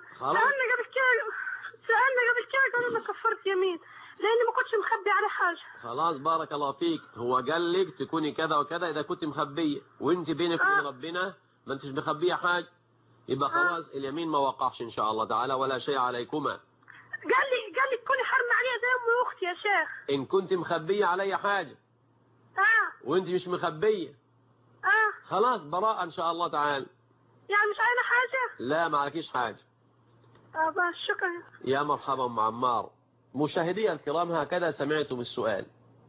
سألنا قبل كده قالوا لنا كفرت يمين لأني ما كنتش مخبي على حاجة. خلاص بارك الله فيك. هو قال لك تكوني كذا وكذا إذا كنت مخبية، وانت بينك وبين ربنا ما انتش مخبية حاجة، يبقى خلاص اليمين ما وقعش إن شاء الله تعالى ولا شيء عليكما. قال لي تكوني حرمة عليها زي أمي وأختي يا شيخ. إن كنت مخبية علي حاجة وانت مش مخبية خلاص براءة إن شاء الله تعالى. يعني مش علينا حاجة؟ لا ما عليكيش حاجة. شكرا. يا مرحبا مع عمار. مشاهدي الكرام، هكذا سمعتم السؤال.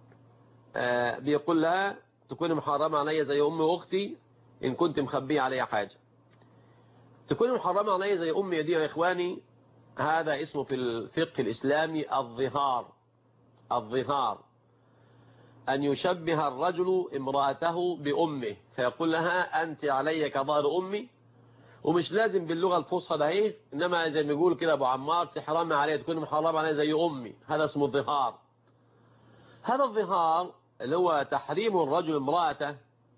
بيقول لها تكوني محرمة علي زي أمي وأختي إن كنت مخبية علي حاجة. تكوني محرمة علي زي أمي دي يا إخواني، هذا اسمه في الفقه الإسلامي الظهار. الظهار أن يشبه الرجل امرأته بأمه، فيقول لها أنت علي كظهر أمي، ومش لازم باللغة الفصحى ده ايه، إنما زي ما يقول كده أبو عمار تحرمي علي، تكون محرمة علي زي أمي، هذا اسمه الظهار. هذا الظهار اللي هو تحريم الرجل امرأته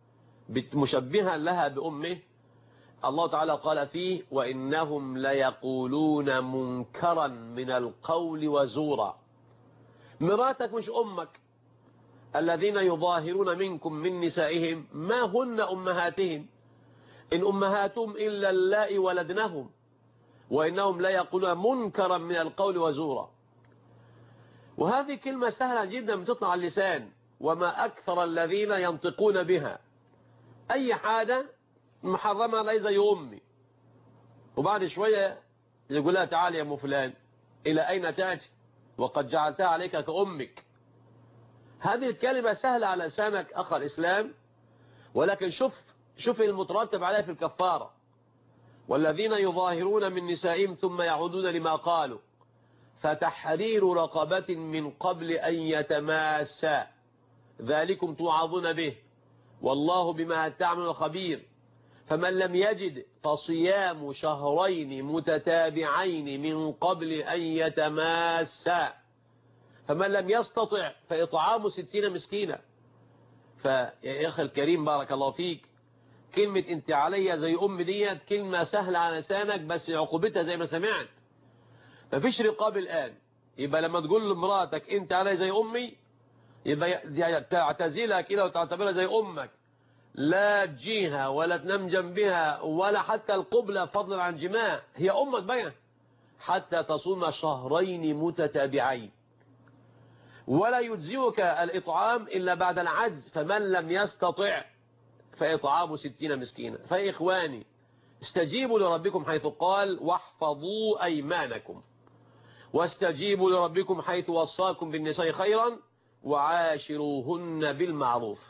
مشبها لها بأمه، الله تعالى قال فيه وإنهم ليقولون منكرا من القول وزورا. مراتك مش أمك. الذين يظاهرون منكم من نسائهم ما هن أمهاتهم إن أمهاتهم إلا اللائي ولدنهم وإنهم ليقولون منكرا من القول وزورا. وهذه كلمة سهلة جدا بتطلع على اللسان، وما أكثر الذين ينطقون بها. أي حاجة محرمة ليس زي أمي، وبعد شوية يقول لها تعالي يا أم فلان إلى أين تأتي وقد جعلتها عليك كأمك. هذه الكلمة سهلة على لسانك أخ الإسلام، ولكن شوف المترتب عليها في الكفارة. والذين يظاهرون من نسائهم ثم يعودون لما قالوا فتحرير رقبة من قبل أن يتماسا ذلكم توعظون به والله بما تعملون خبير. فمن لم يجد فصيام شهرين متتابعين من قبل أن يتماسا فمن لم يستطع فإطعام 60 مسكينا. فيا أخي الكريم بارك الله فيك، كلمة انت عليا زي أم ديت كلمة سهلة على لسانك، بس عقوبتها زي ما سمعت. مفيش رقاب الآن. يبقى لما تقول لمراتك انت عليا زي أمي، يبقى تعتزلها كده وتعتبرها زي أمك، لا تجيها ولا تنام جنبها ولا حتى القبلة فضلا عن جماع، هي أمك بقى، حتى تصوم شهرين متتابعين. ولا يجزئك الإطعام إلا بعد العجز، فمن لم يستطع فإطعام 60 مسكينا. فإخواني استجيبوا لربكم حيث قال واحفظوا أيمانكم، واستجيبوا لربكم حيث وصاكم بالنساء خيرا وعاشروهن بالمعروف.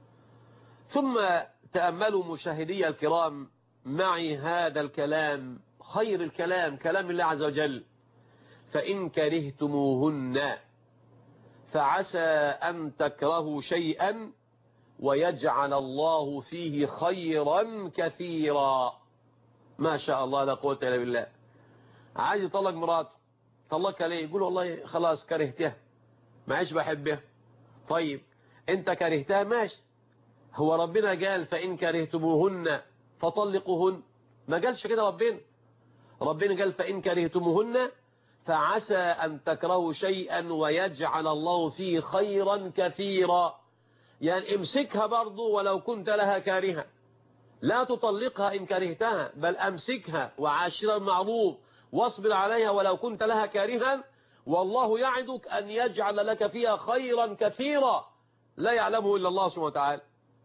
ثم تأملوا مشاهدي الكرام معي هذا الكلام، خير الكلام كلام الله عز وجل: فإن كرهتموهن فعسى أن تكرهوا شيئا ويجعل الله فيه خيرا كثيرا. ما شاء الله لا قوة إلا بالله. عايز يطلق مراته، طلقها ليه؟ يقول والله خلاص كرهتها، ما عادش بحبها. طيب انت كرهتها ماشي، هو ربنا قال فإن كرهتموهن فطلقوهن؟ ما قالش كده ربنا قال فإن كرهتموهن فعسى أن تكرهوا شيئا ويجعل الله فيه خيرا كثيرا. يعني امسكها برضو ولو كنت لها كارها، لا تطلقها إن كرهتها، بل أمسكها وعاشرها المعروف واصبر عليها ولو كنت لها كارها، والله يعدك أن يجعل لك فيها خيرا كثيرا لا يعلمه إلا الله سبحانه وتعالى.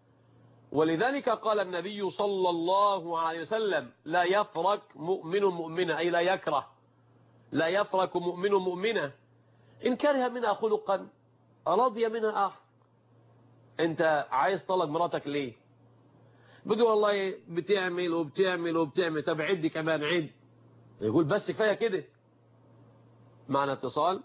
ولذلك قال النبي صلى الله عليه وسلم: لا يفرق مؤمن مؤمنة، أي لا يكره، لا يفرق مؤمن مؤمنة إن كره منها خلقا رضي منها آخر. أنت عايز طلق مراتك ليه؟ بتقول والله بتعمل وبتعمل وبتعمل، طب عد كمان عد. يقول بس كفاية كده. معنا اتصال.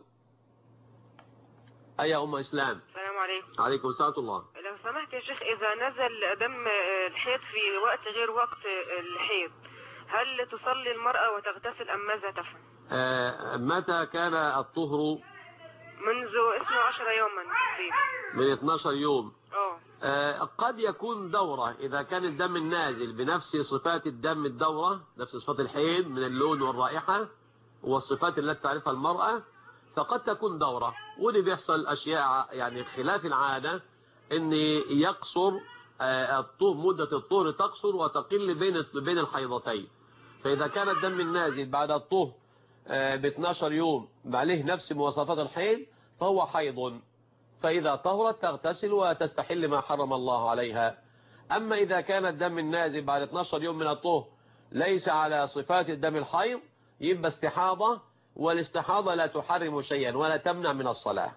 أي أم إسلام. السلام عليكم. عليكم السلام الله. لو سمحت يا شيخ، إذا نزل دم الحيض في وقت غير وقت الحيض، هل تصلي المرأة وتغتسل أم ماذا تفعل؟ متى كان الطهر؟ منذ 12 يوما تقريبا. من 12 يوم. قد يكون دورة، إذا كان الدم النازل بنفس صفات الدم الدورة، نفس صفات الحيض من اللون والرائحة والصفات التي تعرفها المرأة، فقد تكون دورة. ودي بيحصل أشياء يعني خلاف العادة، إن يقصر مدة الطهر تقصر وتقل بين الحيضتين. فإذا كان الدم النازل بعد الطهر ب 12 يوم عليه نفس مواصفات الحيض فهو حيض، فإذا طهرت تغتسل وتستحل ما حرم الله عليها. أما إذا كان الدم النازل بعد 12 يوم من الطهر ليس على صفات الدم الحيض، يبقى استحاضة، والاستحاضة لا تحرم شيئا ولا تمنع من الصلاة.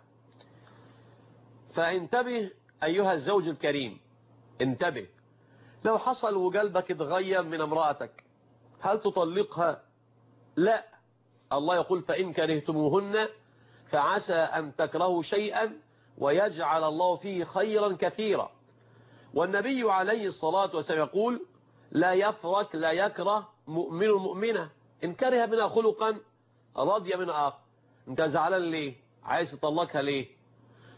فانتبه أيها الزوج الكريم، انتبه. لو حصل وقلبك اتغير من امرأتك، هل تطلقها؟ لا. الله يقول فإن كرهتموهن فعسى أن تكرهوا شيئا ويجعل الله فيه خيرا كثيرا. والنبي عليه الصلاة والسلام يقول لا يفرق لا يكره مؤمن مؤمنة إن كره منها خلقا رضي منها آخر. انت زعلان ليه؟ عايز تطلقها ليه؟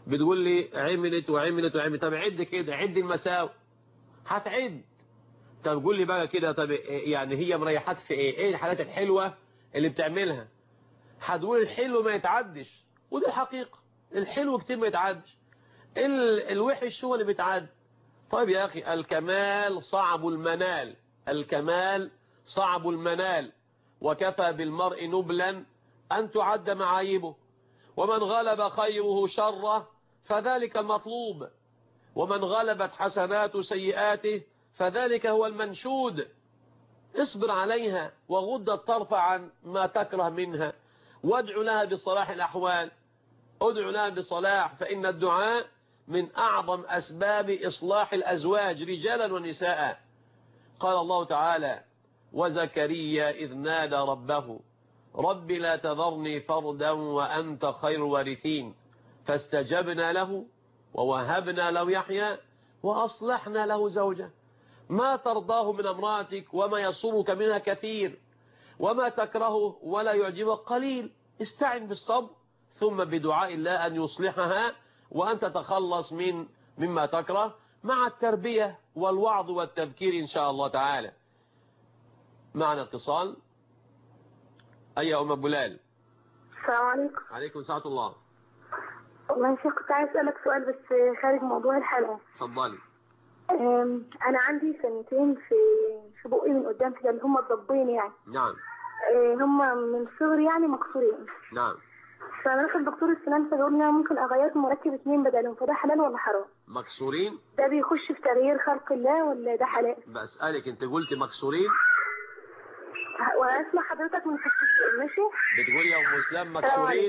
بتقول لي عملت وعملت وعملت. طب عد كده، عد المساوئ، هتعد. طب قول لي بقى كده، طب يعني هي مريحات في ايه الحالات الحلوة اللي بتعملها؟ هتقول الحلو ما يتعدش، ودي الحقيقة، الحلو كتير ما يتعدش، الوحش هو اللي بيتعد. طيب يا أخي، الكمال صعب المنال، الكمال صعب المنال، وكفى بالمرء نبلا أن تعد معايبه، ومن غلب خيره شره فذلك المطلوب، ومن غلبت حسنات سيئاته فذلك هو المنشود. اصبر عليها وغض الطرف عن ما تكره منها، وادع لها بصلاح الأحوال، ادع لها بصلاح، فإن الدعاء من أعظم أسباب إصلاح الأزواج رجالا ونساء. قال الله تعالى: وزكريا إذ نادى ربه رب لا تذرني فردا وأنت خير الوارثين، فاستجبنا له ووهبنا له يحيى وأصلحنا له زوجه. ما ترضاه من امرأتك وما يسرك منها كثير، وما تكرهه ولا يعجبك قليل. استعن بالصبر ثم بدعاء الله أن يصلحها وأن تتخلص مما تكره، مع التربية والوعظ والتذكير إن شاء الله تعالى. معنا اتصال. أي أم بلال؟ السلام عليكم. عليكم ساعة الله. والله يا شيخ كنت عايز أسألك سؤال بس خارج موضوع الحلقة. اتفضلي. أنا عندي سنتين في بقي من قدام كده اللي هم الضبين يعني. نعم. هم من صغري يعني مكسورين. نعم. فأنا رحت لدكتور السنان فبيقول لي ممكن أغيرهم وأركب 2 بدلهم، فده حلال ولا حرام؟ مكسورين؟ ده بيخش في تغيير خلق الله ولا ده حلال؟ بسألك، أنت قلت مكسورين؟ وأسمع حضرتك من خصوص ماشي؟ بتقول يا أم اسلام مكسورين؟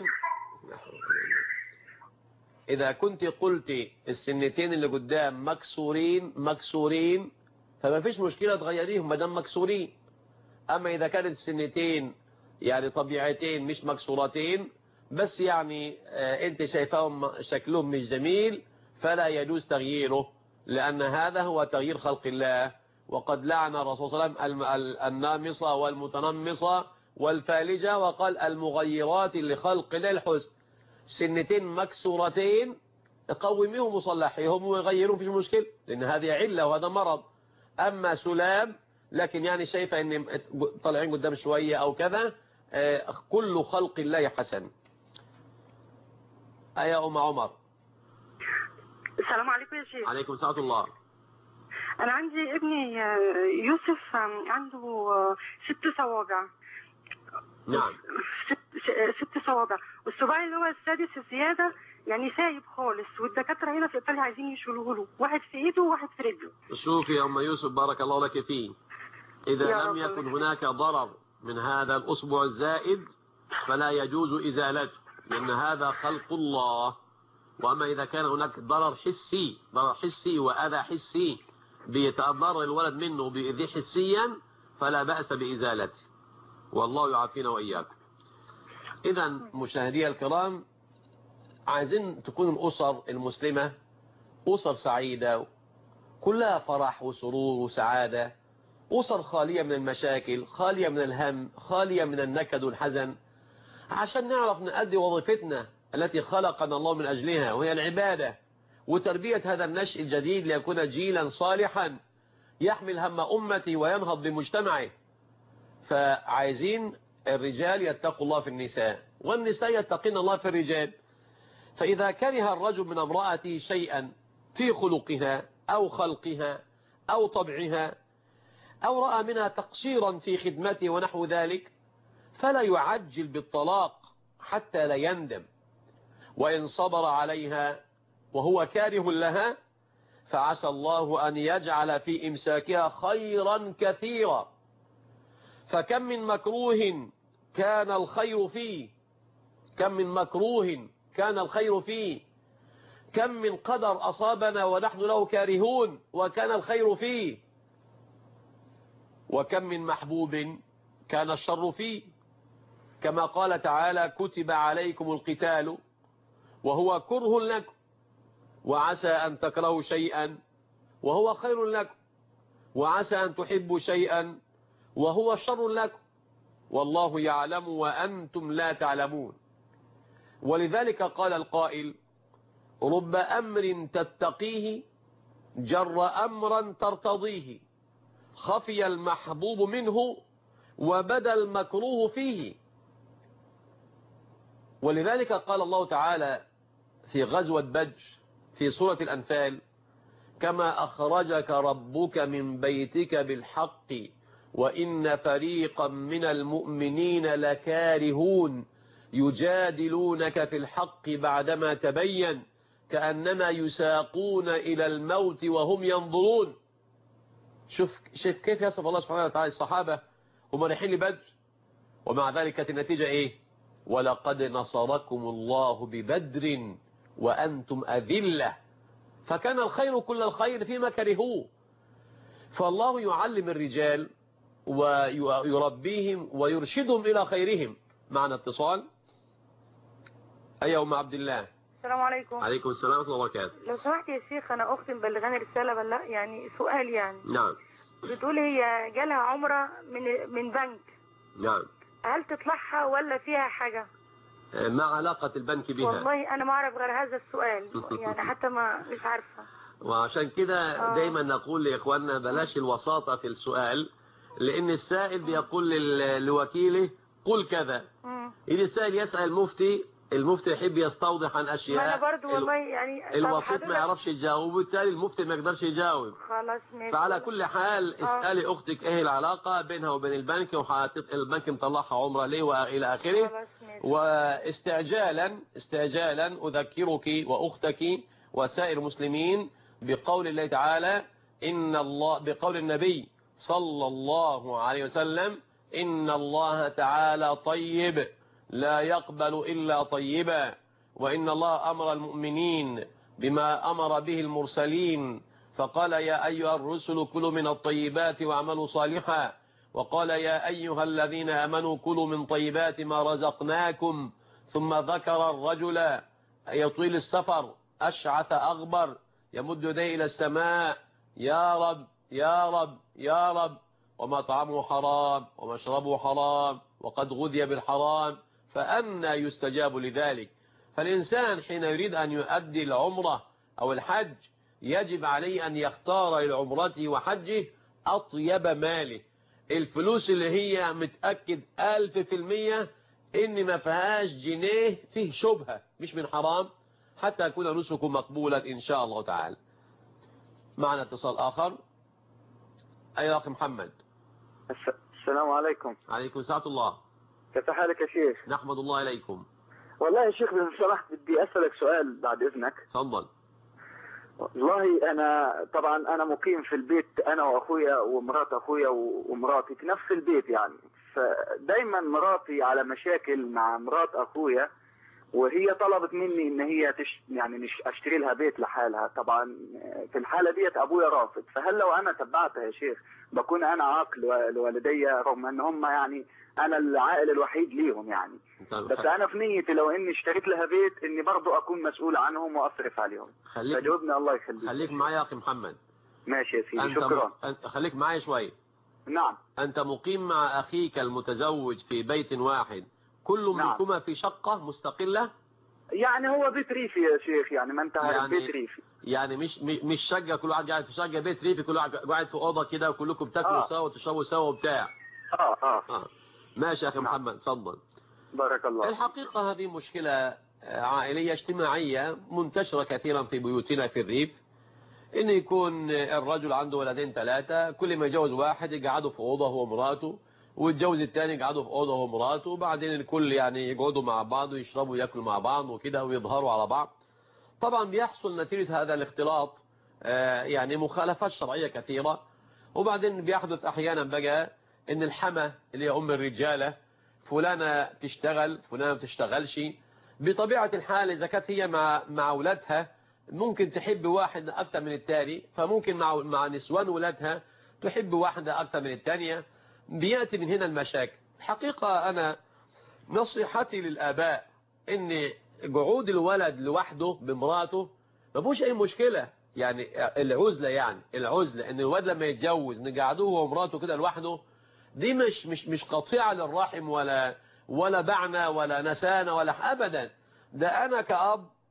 إذا كنت قلت السنتين اللي قدام مكسورين فما فيش مشكلة تغيريهم ما دام مكسورين. أما إذا كانت السنتين يعني طبيعتين مش مكسورتين بس يعني أنت شايفاهم شكلهم مش جميل، فلا يجوز تغييره، لأن هذا هو تغيير خلق الله. وقد لعن الرسول صلى الله عليه وسلم النامصة والمتنمصة والفالجة، وقال المغيرات لخلق الله الحسن. سنتين مكسورتين قوميهم وصلحيهم ويغيرون في مشكلة، لأن هذه علة وهذا مرض. أما سلام لكن يعني شايفة أن طالعين قدام شوية أو كذا، كل خلق الله حسن. أيا أم عمر. السلام عليكم يا شيخ. عليكم ساعة الله. أنا عندي ابني يوسف عنده 6 صوابع. نعم. 6 صوابع، والصباع اللي هو السادس الزيادة يعني سايب خالص، والدكاترة هنا في إيطاليا عايزين يشيلوه له، واحد في إيده وواحد في رجله. شوفي يا أم يوسف بارك الله لك فيه، إذا لم يكن هناك ضرر من هذا الأصبع الزائد فلا يجوز إزالته، لأن هذا خلق الله. وأما إذا كان هناك ضرر حسي وأذى حسي بيتضرر الولد منه بإذى حسيا فلا بأس بإزالته، والله يعافينا وإياكم. إذا مشاهدي الكرام، عايزين تكون الأسر المسلمة أسر سعيدة كلها فرح وسرور وسعادة، أسر خالية من المشاكل، خالية من الهم، خالية من النكد والحزن، عشان نعرف نؤدي وظيفتنا التي خلقنا الله من أجلها، وهي العبادة وتربية هذا النشء الجديد ليكون جيلا صالحا يحمل هم أمتي وينهض بمجتمعه. فعايزين الرجال يتقوا الله في النساء، والنساء يتقين الله في الرجال. فإذا كره الرجل من امرأته شيئا في خلقها أو خلقها أو طبعها، أو رأى منها تقصيرا في خدمته ونحو ذلك، فلا يعجل بالطلاق حتى لا يندم، وإن صبر عليها وهو كاره لها فعسى الله أن يجعل في إمساكها خيرا كثيرا. فكم من مكروه كان الخير فيه، كم من مكروه كان الخير فيه، كم من قدر أصابنا ونحن له كارهون وكان الخير فيه، وكم من محبوب كان الشر فيه، كما قال تعالى كتب عليكم القتال وهو كره لكم وعسى أن تكرهوا شيئا وهو خير لكم وعسى أن تحبوا شيئا وهو شر لكم والله يعلم وأنتم لا تعلمون. ولذلك قال القائل رب أمر تتقيه جر أمرا ترتضيه، خفي المحبوب منه وبدا المكروه فيه. ولذلك قال الله تعالى في غزوة بدر في سورة الأنفال: كما أخرجك ربك من بيتك بالحق وإن فريقا من المؤمنين لكارهون يجادلونك في الحق بعدما تبين كأنما يساقون إلى الموت وهم ينظرون. شوف كيف يصف الله سبحانه وتعالى الصحابة هم رايحين لبدر، ومع ذلك كانت النتيجة إيه؟ ولقد نصركم الله ببدر وأنتم أذلة. فكان الخير كل الخير فيما كرهوه. فالله يعلم الرجال ويربيهم ويرشدهم إلى خيرهم. معنا اتصال. أيوة أم عبد الله. السلام عليكم. عليكم السلام ورحمة الله وبركاته. لو سمحت يا شيخ، أنا أختي مبلغاني رسالة يعني سؤال يعني. نعم. بتقول هي جالها عمرة من بنك. نعم. هل تطلعها ولا فيها حاجة؟ ما علاقة البنك بها؟ والله أنا ما أعرف غير هذا السؤال يعني، حتى ما مش عارفة. وعشان كده دايما نقول لإخواننا بلاش الوساطة في السؤال، لأن السائل بيقول لوكيله قل كذا. إذا السائل يسأل المفتي يحب يستوضح عن أشياء. ما أنا برضو والله يعني الوسيط ما يعرفش يجاوب، وبالتالي المفتي ما يقدرش يجاوب. خلاص ماشي. فعلى كل حال اسألي أختك إيه العلاقة بينها وبين البنك، البنك مطلعها عمرة ليه وإلى آخره. واستعجالا أذكرك وأختك وسائر المسلمين بقول الله تعالى بقول النبي صلى الله عليه وسلم: إن الله تعالى طيب لا يقبل إلا طيبا، وإن الله أمر المؤمنين بما أمر به المرسلين، فقال: يا أيها الرسل كلوا من الطيبات واعملوا صالحا، وقال: يا أيها الذين آمنوا كلوا من طيبات ما رزقناكم، ثم ذكر الرجل يطيل السفر أشعث أغبر يمد يديه إلى السماء: يا رب يا رب يا رب، ومطعمه حرام ومشربه حرام وقد غذي بالحرام، فأنى يستجاب لذلك. فالإنسان حين يريد أن يؤدي العمرة أو الحج يجب عليه أن يختار لعمرته وحجه أطيب ماله، الفلوس اللي هي متأكد 1000% إن ما فيهاش جنيه فيه شبهة مش من حرام، حتى يكون نسكم مقبولا إن شاء الله تعالى. معنا اتصال آخر. أي أخي محمد. السلام عليكم. عليكم ساعة الله. كيف حالك يا شيخ؟ نحمد الله إليكم. والله يا شيخ لو سمحت بدي أسألك سؤال بعد إذنك. تفضل. والله أنا مقيم في البيت، أنا وأخويا ومرات أخويا ومراتي في نفس البيت يعني، فدايما مراتي على مشاكل مع مرات أخويا، وهي طلبت مني إن هي يعني مش أشتري لها بيت لحالها. طبعا في الحالة ديت أبويا رافض، فهل لو أنا تبعتها يا شيخ بكون أنا عاق لوالدي، رغم أن هم يعني أنا العائل الوحيد ليهم يعني، بس أنا في نيتي لو إني اشتريت لها بيت إني برضو أكون مسؤول عنهم وأصرف عليهم. فجاوبني الله يخليك. خليك معايا يا أخي محمد. ماشي يا سيدي، شكرا. خليك معايا شوي. نعم. أنت مقيم مع أخيك المتزوج في بيت واحد، كل منكما في شقة مستقلة؟ يعني هو بيت ريفي يا شيخ، يعني ما انت عارف بيت ريفي، يعني مش شقة كل واحد قاعد في شقة، بيت ريفي كل واحد قاعد في أوضة كده وكلكم بتاكلوا سوا وتشربوا سوا وبتاع. ماشي يا أخي محمد، تفضل. بارك الله. الحقيقة هذه مشكلة عائلية اجتماعية منتشرة كثيرا في بيوتنا في الريف، إن يكون الرجل عنده ولدين ثلاثة، كل ما يتجوز واحد يقعدوا في أوضة هو ومراته، والجوز الثاني يقعدوا في أوضة هو ومراته، وبعدين الكل يعني يقعدوا مع بعض ويشربوا ويأكلوا مع بعض وكده ويظهروا على بعض. طبعا بيحصل نتيجة هذا الاختلاط يعني مخالفات شرعية كثيرة، وبعدين بيحدث أحيانا بقى إن الحمى اللي هي أم الرجالة فلانة تشتغل فلانة ما تشتغلش. بطبيعة الحال إذا كانت هي مع أولادها ممكن تحب واحد أكثر من الثاني، فممكن مع نسوان ولادها تحب واحدة أكثر من الثانية، بيأتي من هنا المشاكل. الحقيقة أنا نصيحتي للآباء إن قعود الولد لوحده بمراته ما فيهوش أي مشكلة، يعني العزلة إن الولد لما يتجوز نقعدوه هو ومراته كده لوحده، دي مش قطيعة للرحم ولا بعنا ولا نسانة ولا أبدا. ده أنا كأب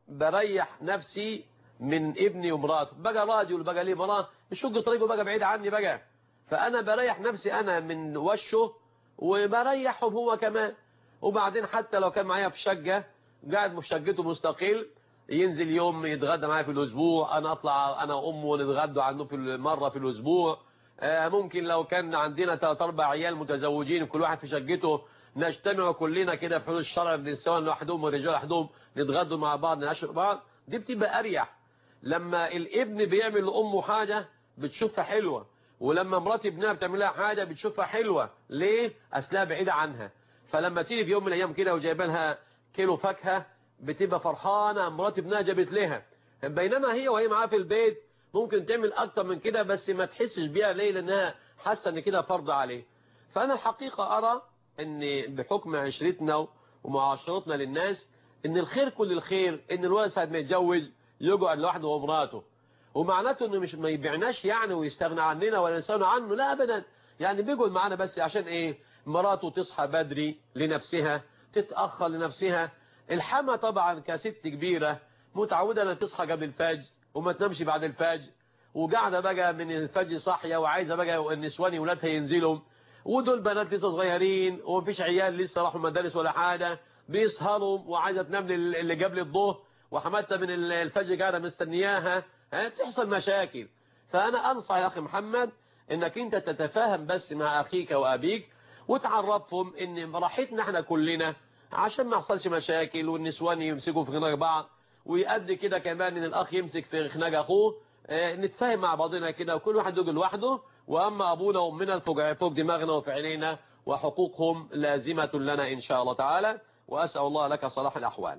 بريح نفسي من ابني ومراته، بقى راجل بقى ليه مراه الشق طريقه بقى بعيد عني بقى، فأنا بريح نفسي أنا من وشه وبريحهم هو كمان. وبعدين حتى لو كان معايا في شقة قاعد في شقته مستقل، ينزل يوم يتغدى معايا في الأسبوع، أنا أطلع أنا وأمه نتغدى عنه في مرة في الأسبوع. ممكن لو كان عندنا 3-4 عيال متزوجين كل واحد في شقته نجتمع كلنا كده في حدود الشرع، النساء لوحدهم والرجال لوحدهم نتغدوا مع بعض نعشر بعض. دي بتبقى أريح. لما الابن بيعمل لأمه حاجة بتشوفها حلوة، ولما مرات ابنها بتعمل لها حاجة بتشوفها حلوة. ليه؟ أصلها بعيدة عنها. فلما تيجي في يوم من الأيام كده وجايبه لها كيلو فاكهة بتبقى فرحانة مرات ابنها جابت لها، بينما هي وهي معاها في البيت ممكن تعمل أكتر من كده بس ما تحسش بيها. ليه؟ لأنها حاسة إن كده فرض عليه. فأنا الحقيقة أرى إن بحكم عشرتنا ومعاشرتنا للناس إن الخير كل الخير إن الولد ساعة ما يتجوز يقعد لوحده ومراته، ومعناته إنه مش ما يبيعناش يعني ويستغنى عننا ولا يستغنى عنه، لا أبدا. يعني بيقعد معانا بس عشان إيه؟ مراته تصحى بدري لنفسها، تتأخر لنفسها. الحما طبعا كست كبيرة متعودة أن تصحى قبل الفجر وما تنامش بعد الفجر، وقاعدة بقى من الفجر صاحية وعايزة بقى النسوان ولادها ينزلوا، ودول بنات لسه صغيرين ومفيش عيال لسه راحوا مدارس ولا حاجة، بيسهروا وعايزة تنام اللي قبل الظهر، وحماتها من الفجر قاعدة مستنياها. تحصل مشاكل. فأنا أنصح يا أخي محمد إنك أنت تتفاهم بس مع أخيك وأبيك وتعرفهم إن راحتنا احنا كلنا عشان ما يحصلش مشاكل والنسوان يمسكوا في خناق بعض، ويؤدي كده كمان إن الأخ يمسك في خناق أخوه. نتفاهم مع بعضنا كده وكل واحد يقول لوحده، وأما أبونا وأمنا فوق دماغنا وفي عينينا، وحقوقهم لازمة لنا إن شاء الله تعالى. وأسأل الله لك صلاح الأحوال.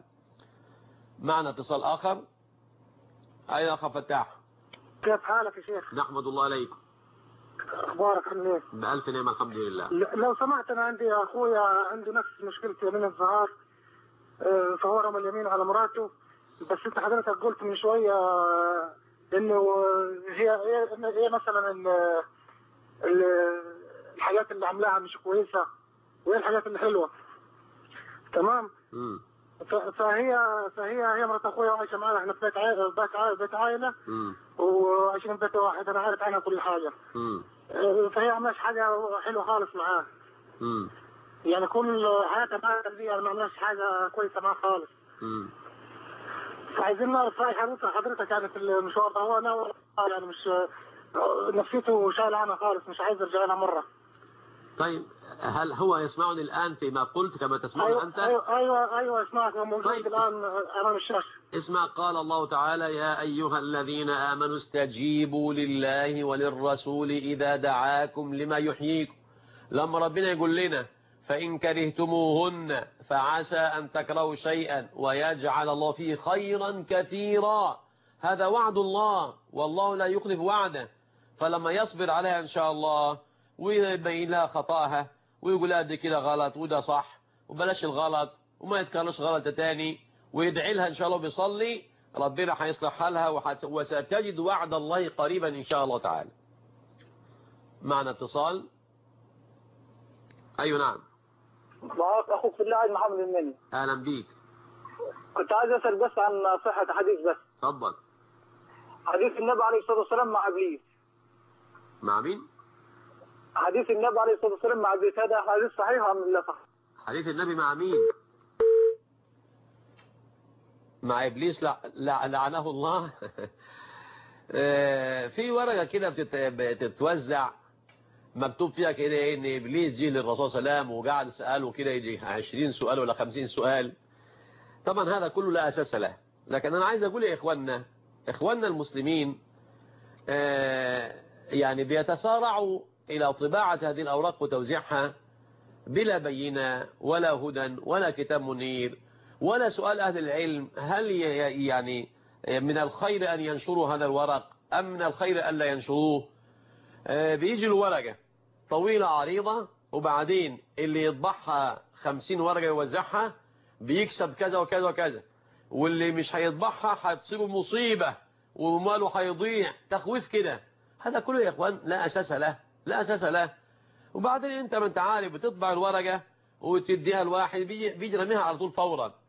معنا اتصال آخر. أين أخ فتاح؟ كيف حالك يا شيخ؟ نحمد الله عليك. أخبارك عامل إيه؟ بألف نعمة الحمد لله. لو سمحت أنا عندي أخويا عنده نفس مشكلتي من الظهار، فهو رمى اليمين على مراته، بس أنت حضرتك قلت من شوية إنه هي مثلا الحاجات اللي عملاها مش كويسة وهي الحاجات اللي حلوة. تمام؟ فهي مرات اخويا عايشه معانا، احنا في بيت عائله وعايشين في بيت واحد، انا عارف عنها كل حاجه. فهي عملت حاجه حلوه خالص معاه. يعني كل حياتها معاه تربيه، ما عملناش حاجه كويسه معاه خالص. فعايزين نعرف راي حضرتك يعني في المشوار ده. هو انا يعني مش نفسيته شايله عنها خالص، مش عايز يرجع لها مره. طيب هل هو يسمعني الآن فيما قلت كما تسمعني أنت؟ أيوة اسمعك موجود. طيب. الآن أمام الشاشة. اسمع، قال الله تعالى: يا أيها الذين آمنوا استجيبوا لله وللرسول إذا دعاكم لما يحييكم. لما ربنا يقول لنا فإن كرهتموهن فعسى أن تكرهوا شيئا ويجعل الله فيه خيرا كثيرا، هذا وعد الله والله لا يخلف وعده. فلما يصبر عليها إن شاء الله ويبين لها خطأها ويقول لها دي كده غلط وده صح وبلاش الغلط وما يتكررش غلط تاني، ويدعي لها إن شاء الله بيصلي، ربنا هيصلح حالها وستجد وعد الله قريبا إن شاء الله تعالى. معنا اتصال. أيوة نعم. معك أخوك في الله محمد المني. أهلا بيك. كنت عايز أسأل بس عن صحة حديث بس. تفضل. حديث النبي عليه الصلاة والسلام مع إبليس. مع مين؟ حديث النبي عليه الصلاة والسلام مع إبليس، هذا حديث صحيح أم لا صح؟ حديث النبي مع مين؟ مع إبليس لعنه الله. في ورقة كده بتتوزع مكتوب فيها كده ان إبليس جه للرسول صلى الله عليه وسلم وقعد سأله كده يجي 20 سؤال ولا 50 سؤال. طبعا هذا كله لا أساس له، لكن أنا عايز أقول يا إخواننا المسلمين يعني بيتسارعوا إلى طباعة هذه الأوراق وتوزيعها بلا بينة ولا هدى ولا كتاب منير ولا سؤال أهل العلم هل يعني من الخير أن ينشروا هذا الورق أم من الخير أن لا ينشروه. بيجي الورقة طويلة عريضة وبعدين اللي يطبعها 50 ورقة يوزعها بيكسب كذا وكذا وكذا، واللي مش هيطبعها هتصيبه مصيبة وماله هيضيع، تخويف كده. هذا كله يا إخوان لا أساس له، لا أساس له. وبعدين أنت ما أنت عارف بتطبع الورقة وتديها الواحد بيجي رميها على طول فورا،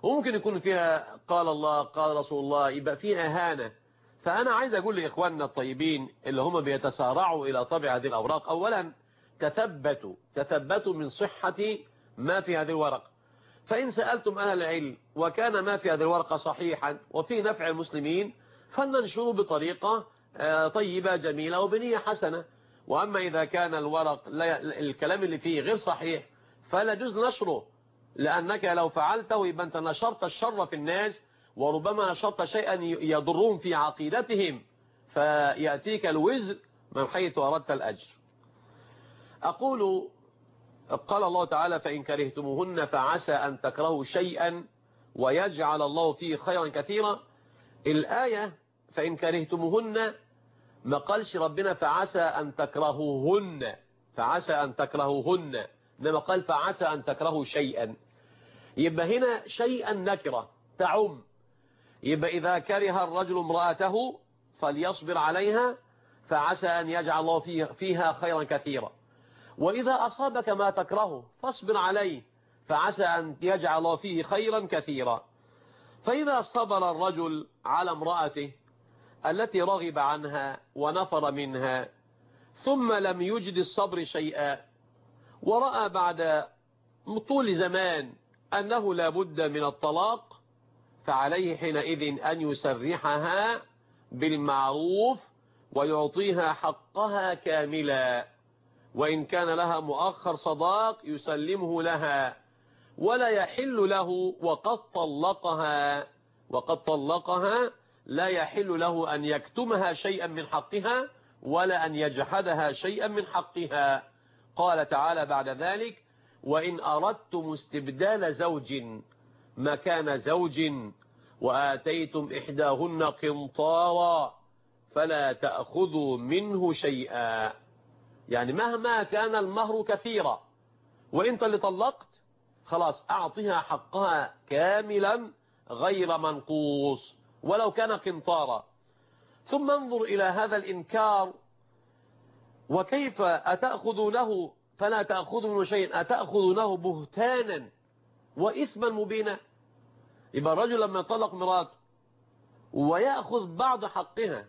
وممكن يكون فيها قال الله قال رسول الله، يبقى فيها إهانة. فأنا عايز أقول لإخواننا الطيبين اللي هم بيتسارعوا إلى طبع هذه الأوراق، أولا تثبتوا من صحة ما في هذه الورقة. فإن سألتم أهل العلم وكان ما في هذه الورقة صحيحا وفي نفع المسلمين فلننشره بطريقة طيبة جميلة وبنية حسنة. وأما إذا كان الورق الكلام اللي فيه غير صحيح فلا يجوز نشره، لأنك لو فعلته يبقى أنت نشرت الشر في الناس، وربما نشرت شيئا يضرهم في عقيدتهم، فيأتيك الوزر من حيث أردت الأجر. أقول قال الله تعالى: فإن كرهتموهن فعسى أن تكرهوا شيئا ويجعل الله فيه خيرا كثيرا. الآية فإن كرهتموهن ما قالش ربنا فعسى أن تكرهوهن، فعسى أن تكرهوهن، إنما قال فعسى أن تكرهوا شيئا. يبقى هنا شيئا نكرة تعم. يبقى إذا كره الرجل امرأته فليصبر عليها فعسى أن يجعل الله فيها خيرا كثيرا. وإذا أصابك ما تكرهه فاصبر عليه فعسى أن يجعل الله فيه خيرا كثيرا. فإذا صبر الرجل على امرأته التي رغب عنها ونفر منها ثم لم يجد الصبر شيئا، ورأى بعد طول زمان أنه لا بد من الطلاق، فعليه حينئذ أن يسرحها بالمعروف ويعطيها حقها كاملا، وإن كان لها مؤخر صداق يسلمه لها، ولا يحل له وقد طلقها لا يحل له أن يكتمها شيئا من حقها ولا أن يجحدها شيئا من حقها. قال تعالى بعد ذلك: وإن أردتم استبدال زوج مكان زوج وآتيتم إحداهن قنطارا فلا تأخذوا منه شيئا. يعني مهما كان المهر كثيرا وإنت اللي طلقت خلاص أعطيها حقها كاملا غير منقوص ولو كان قنطارا. ثم انظر إلى هذا الإنكار، وكيف أتأخذونه فلا تأخذوا شيئا، أتأخذونه بهتانا وإثما مبينا. يبقى الرجل لما يطلق مراته ويأخذ بعض حقها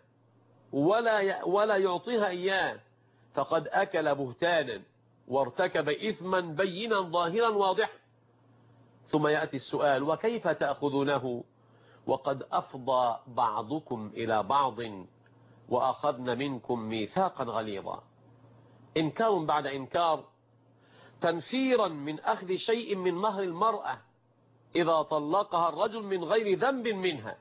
ولا يعطيها إياه فقد أكل بهتانا وارتكب إثما بينا ظاهرا واضحا. ثم يأتي السؤال: وكيف تأخذونه وقد أفضى بعضكم إلى بعض وأخذن منكم ميثاقا غليظا؟ إنكار بعد إنكار، تنفيرا من أخذ شيء من مهر المرأة إذا طلقها الرجل من غير ذنب منها.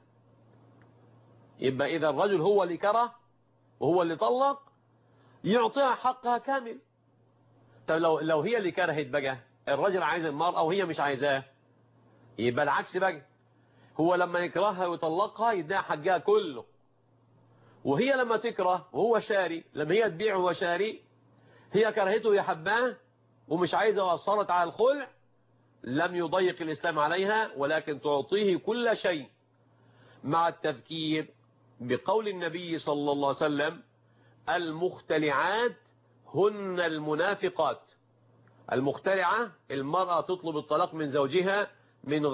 يبقى إذا الرجل هو اللي كره وهو اللي طلق يعطيها حقها كامل. طب لو هي اللي كرهت بقى، الرجل عايز المرأة وهي مش عايزاه، يبقى العكس بقى، هو لما يكرهها ويطلقها يديها حقها كله، وهي لما تكره وهو شاري، لما هي تبيع وهو شاري، هي كرهته ويحباه ومش عايزة وأصرت على الخلع، لم يضيق الإسلام عليها ولكن تعطيه كل شيء، مع التذكير بقول النبي صلى الله عليه وسلم: المختلعات هن المنافقات. المختلعة المرأة تطلب الطلاق من زوجها من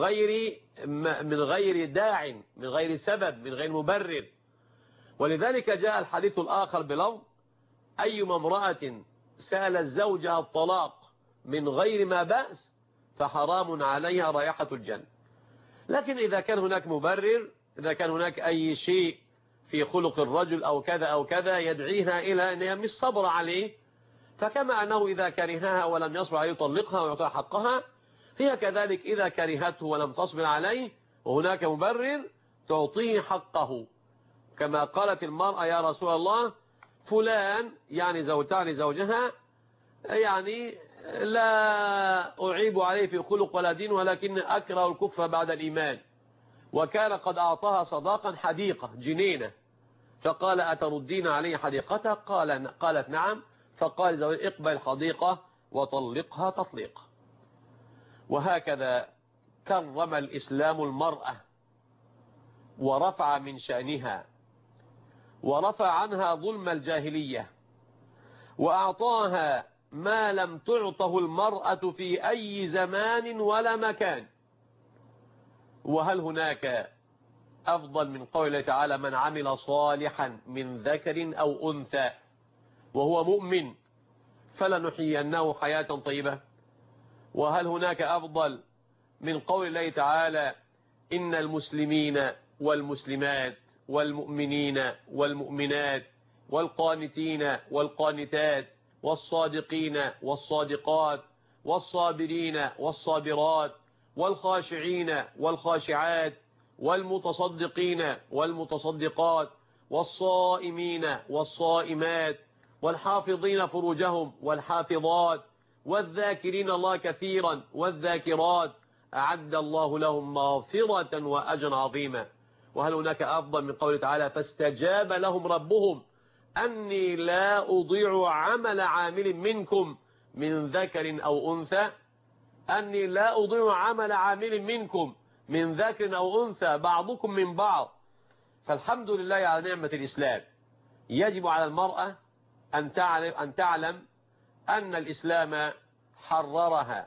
غير داع، من غير سبب، من غير مبرر. ولذلك جاء الحديث الآخر بلفظ: أيما امرأة سألت زوجها الطلاق من غير ما بأس فحرام عليها رائحة الجنة. لكن إذا كان هناك مبرر، إذا كان هناك أي شيء في خلق الرجل أو كذا أو كذا يدعيها إلى أنها مش صبر عليه، فكما أنه إذا كرهها ولم يصبر عليه يطلقها ويعطيها حقها، هي كذلك إذا كرهته ولم تصبر عليه وهناك مبرر تعطيه حقه. كما قالت المرأة: يا رسول الله فلان، يعني زوجها، يعني لا أعيب عليه في خلق ولا دين ولكن أكره الكفر بعد الإيمان، وكان قد أعطاها صداقا حديقة جنينة، فقال: أتردين عليه حديقتها؟ قالت نعم. فقال زوج: اقبل الحديقة وطلقها تطليقا. وهكذا كرم الإسلام المرأة ورفع من شأنها ورفع عنها ظلم الجاهلية وأعطاها ما لم تعطه المرأة في أي زمان ولا مكان. وهل هناك أفضل من قوله تعالى من عمل صالحا من ذكر أو أنثى وهو مؤمن فلنحيينه حياة طيبة؟ وهل هناك أفضل من قول الله تعالى إن المسلمين والمسلمات والمؤمنين والمؤمنات والقانتين والقانتات والصادقين والصادقات والصابرين والصابرات والخاشعين والخاشعات والمتصدقين والمتصدقات والصائمين والصائمات والحافظين فروجهم والحافظات والذاكرين الله كثيرا والذاكرات أعد الله لهم مغفرة وأجرا عظيما؟ وهل هناك أفضل من قوله تعالى فاستجاب لهم ربهم أني لا أضيع عمل عامل منكم من ذكر أو أنثى؟ أني لا أضيع عمل عامل منكم من ذكر أو أنثى بعضكم من بعض. فالحمد لله على نعمة الإسلام. يجب على المرأة أن تعلم أن الإسلام حررها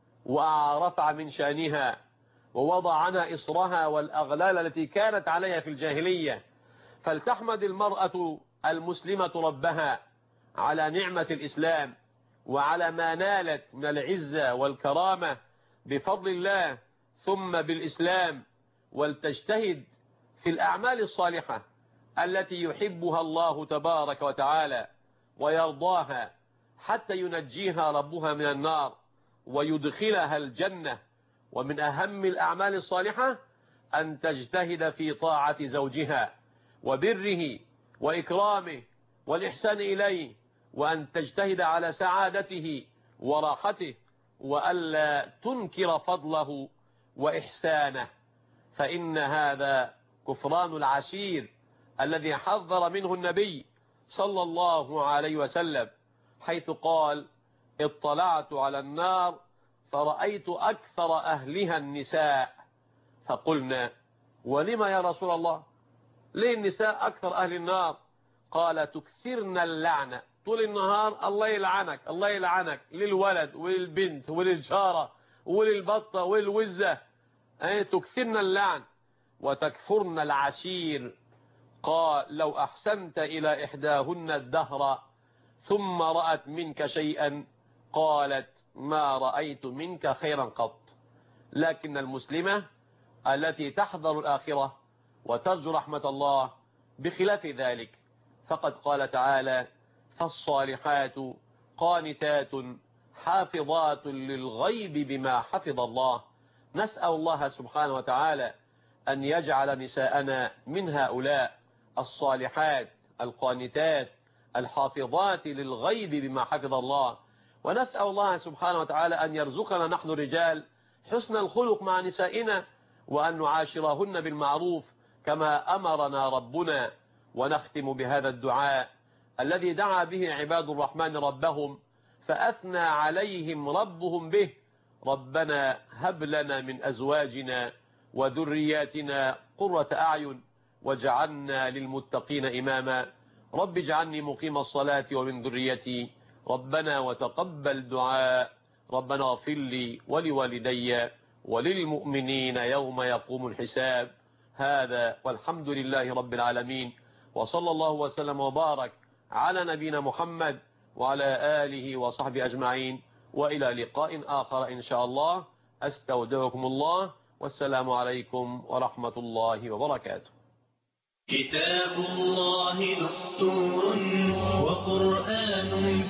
ورفع من شأنها ووضع عنها إصرها والأغلال التي كانت عليها في الجاهلية. فلتحمد المرأة المسلمة ربها على نعمة الإسلام وعلى ما نالت من العزة والكرامة بفضل الله ثم بالإسلام، ولتجتهد في الأعمال الصالحة التي يحبها الله تبارك وتعالى ويرضاها حتى ينجيها ربها من النار ويدخلها الجنة. ومن أهم الأعمال الصالحة أن تجتهد في طاعة زوجها وبره وإكرامه والإحسان إليه، وأن تجتهد على سعادته وراحته، وألا تنكر فضله وإحسانه، فإن هذا كفران العشير الذي حذر منه النبي صلى الله عليه وسلم، حيث قال اطلعت على النار فرأيت أكثر أهلها النساء، فقلنا ولما يا رسول الله؟ ليه النساء أكثر أهل النار؟ قال تكثرن اللعنة، طول النهار الله يلعنك الله يلعنك، للولد وللبنت وللجارة وللبطة وللوزة، تكثرن اللعن وتكفرن العشير. قال لو أحسنت إلى إحداهن الدهر ثم رأت منك شيئا قالت ما رأيت منك خيرا قط. لكن المسلمة التي تحذر الآخرة وترجو رحمة الله بخلاف ذلك، فقد قال تعالى فالصالحات قانتات حافظات للغيب بما حفظ الله. نسأل الله سبحانه وتعالى أن يجعل نساءنا من هؤلاء الصالحات القانتات الحافظات للغيب بما حفظ الله. ونسأل الله سبحانه وتعالى أن يرزقنا نحن الرجال حسن الخلق مع نسائنا، وأن نعاشرهن بالمعروف كما أمرنا ربنا. ونختم بهذا الدعاء الذي دعا به عباد الرحمن ربهم فأثنى عليهم ربهم به: ربنا هب لنا من أزواجنا وذرياتنا قرة أعين واجعلنا للمتقين إماما. رب اجعلني مقيم الصلاة ومن ذريتي ربنا وتقبل دعاء. ربنا اغفر لي ولوالدي وللمؤمنين يوم يقوم الحساب. هذا والحمد لله رب العالمين، وصلى الله وسلم وبارك على نبينا محمد وعلى آله وصحبه أجمعين، وإلى لقاء آخر إن شاء الله. أستودعكم الله، والسلام عليكم ورحمة الله وبركاته. كتاب الله دستور وقرآن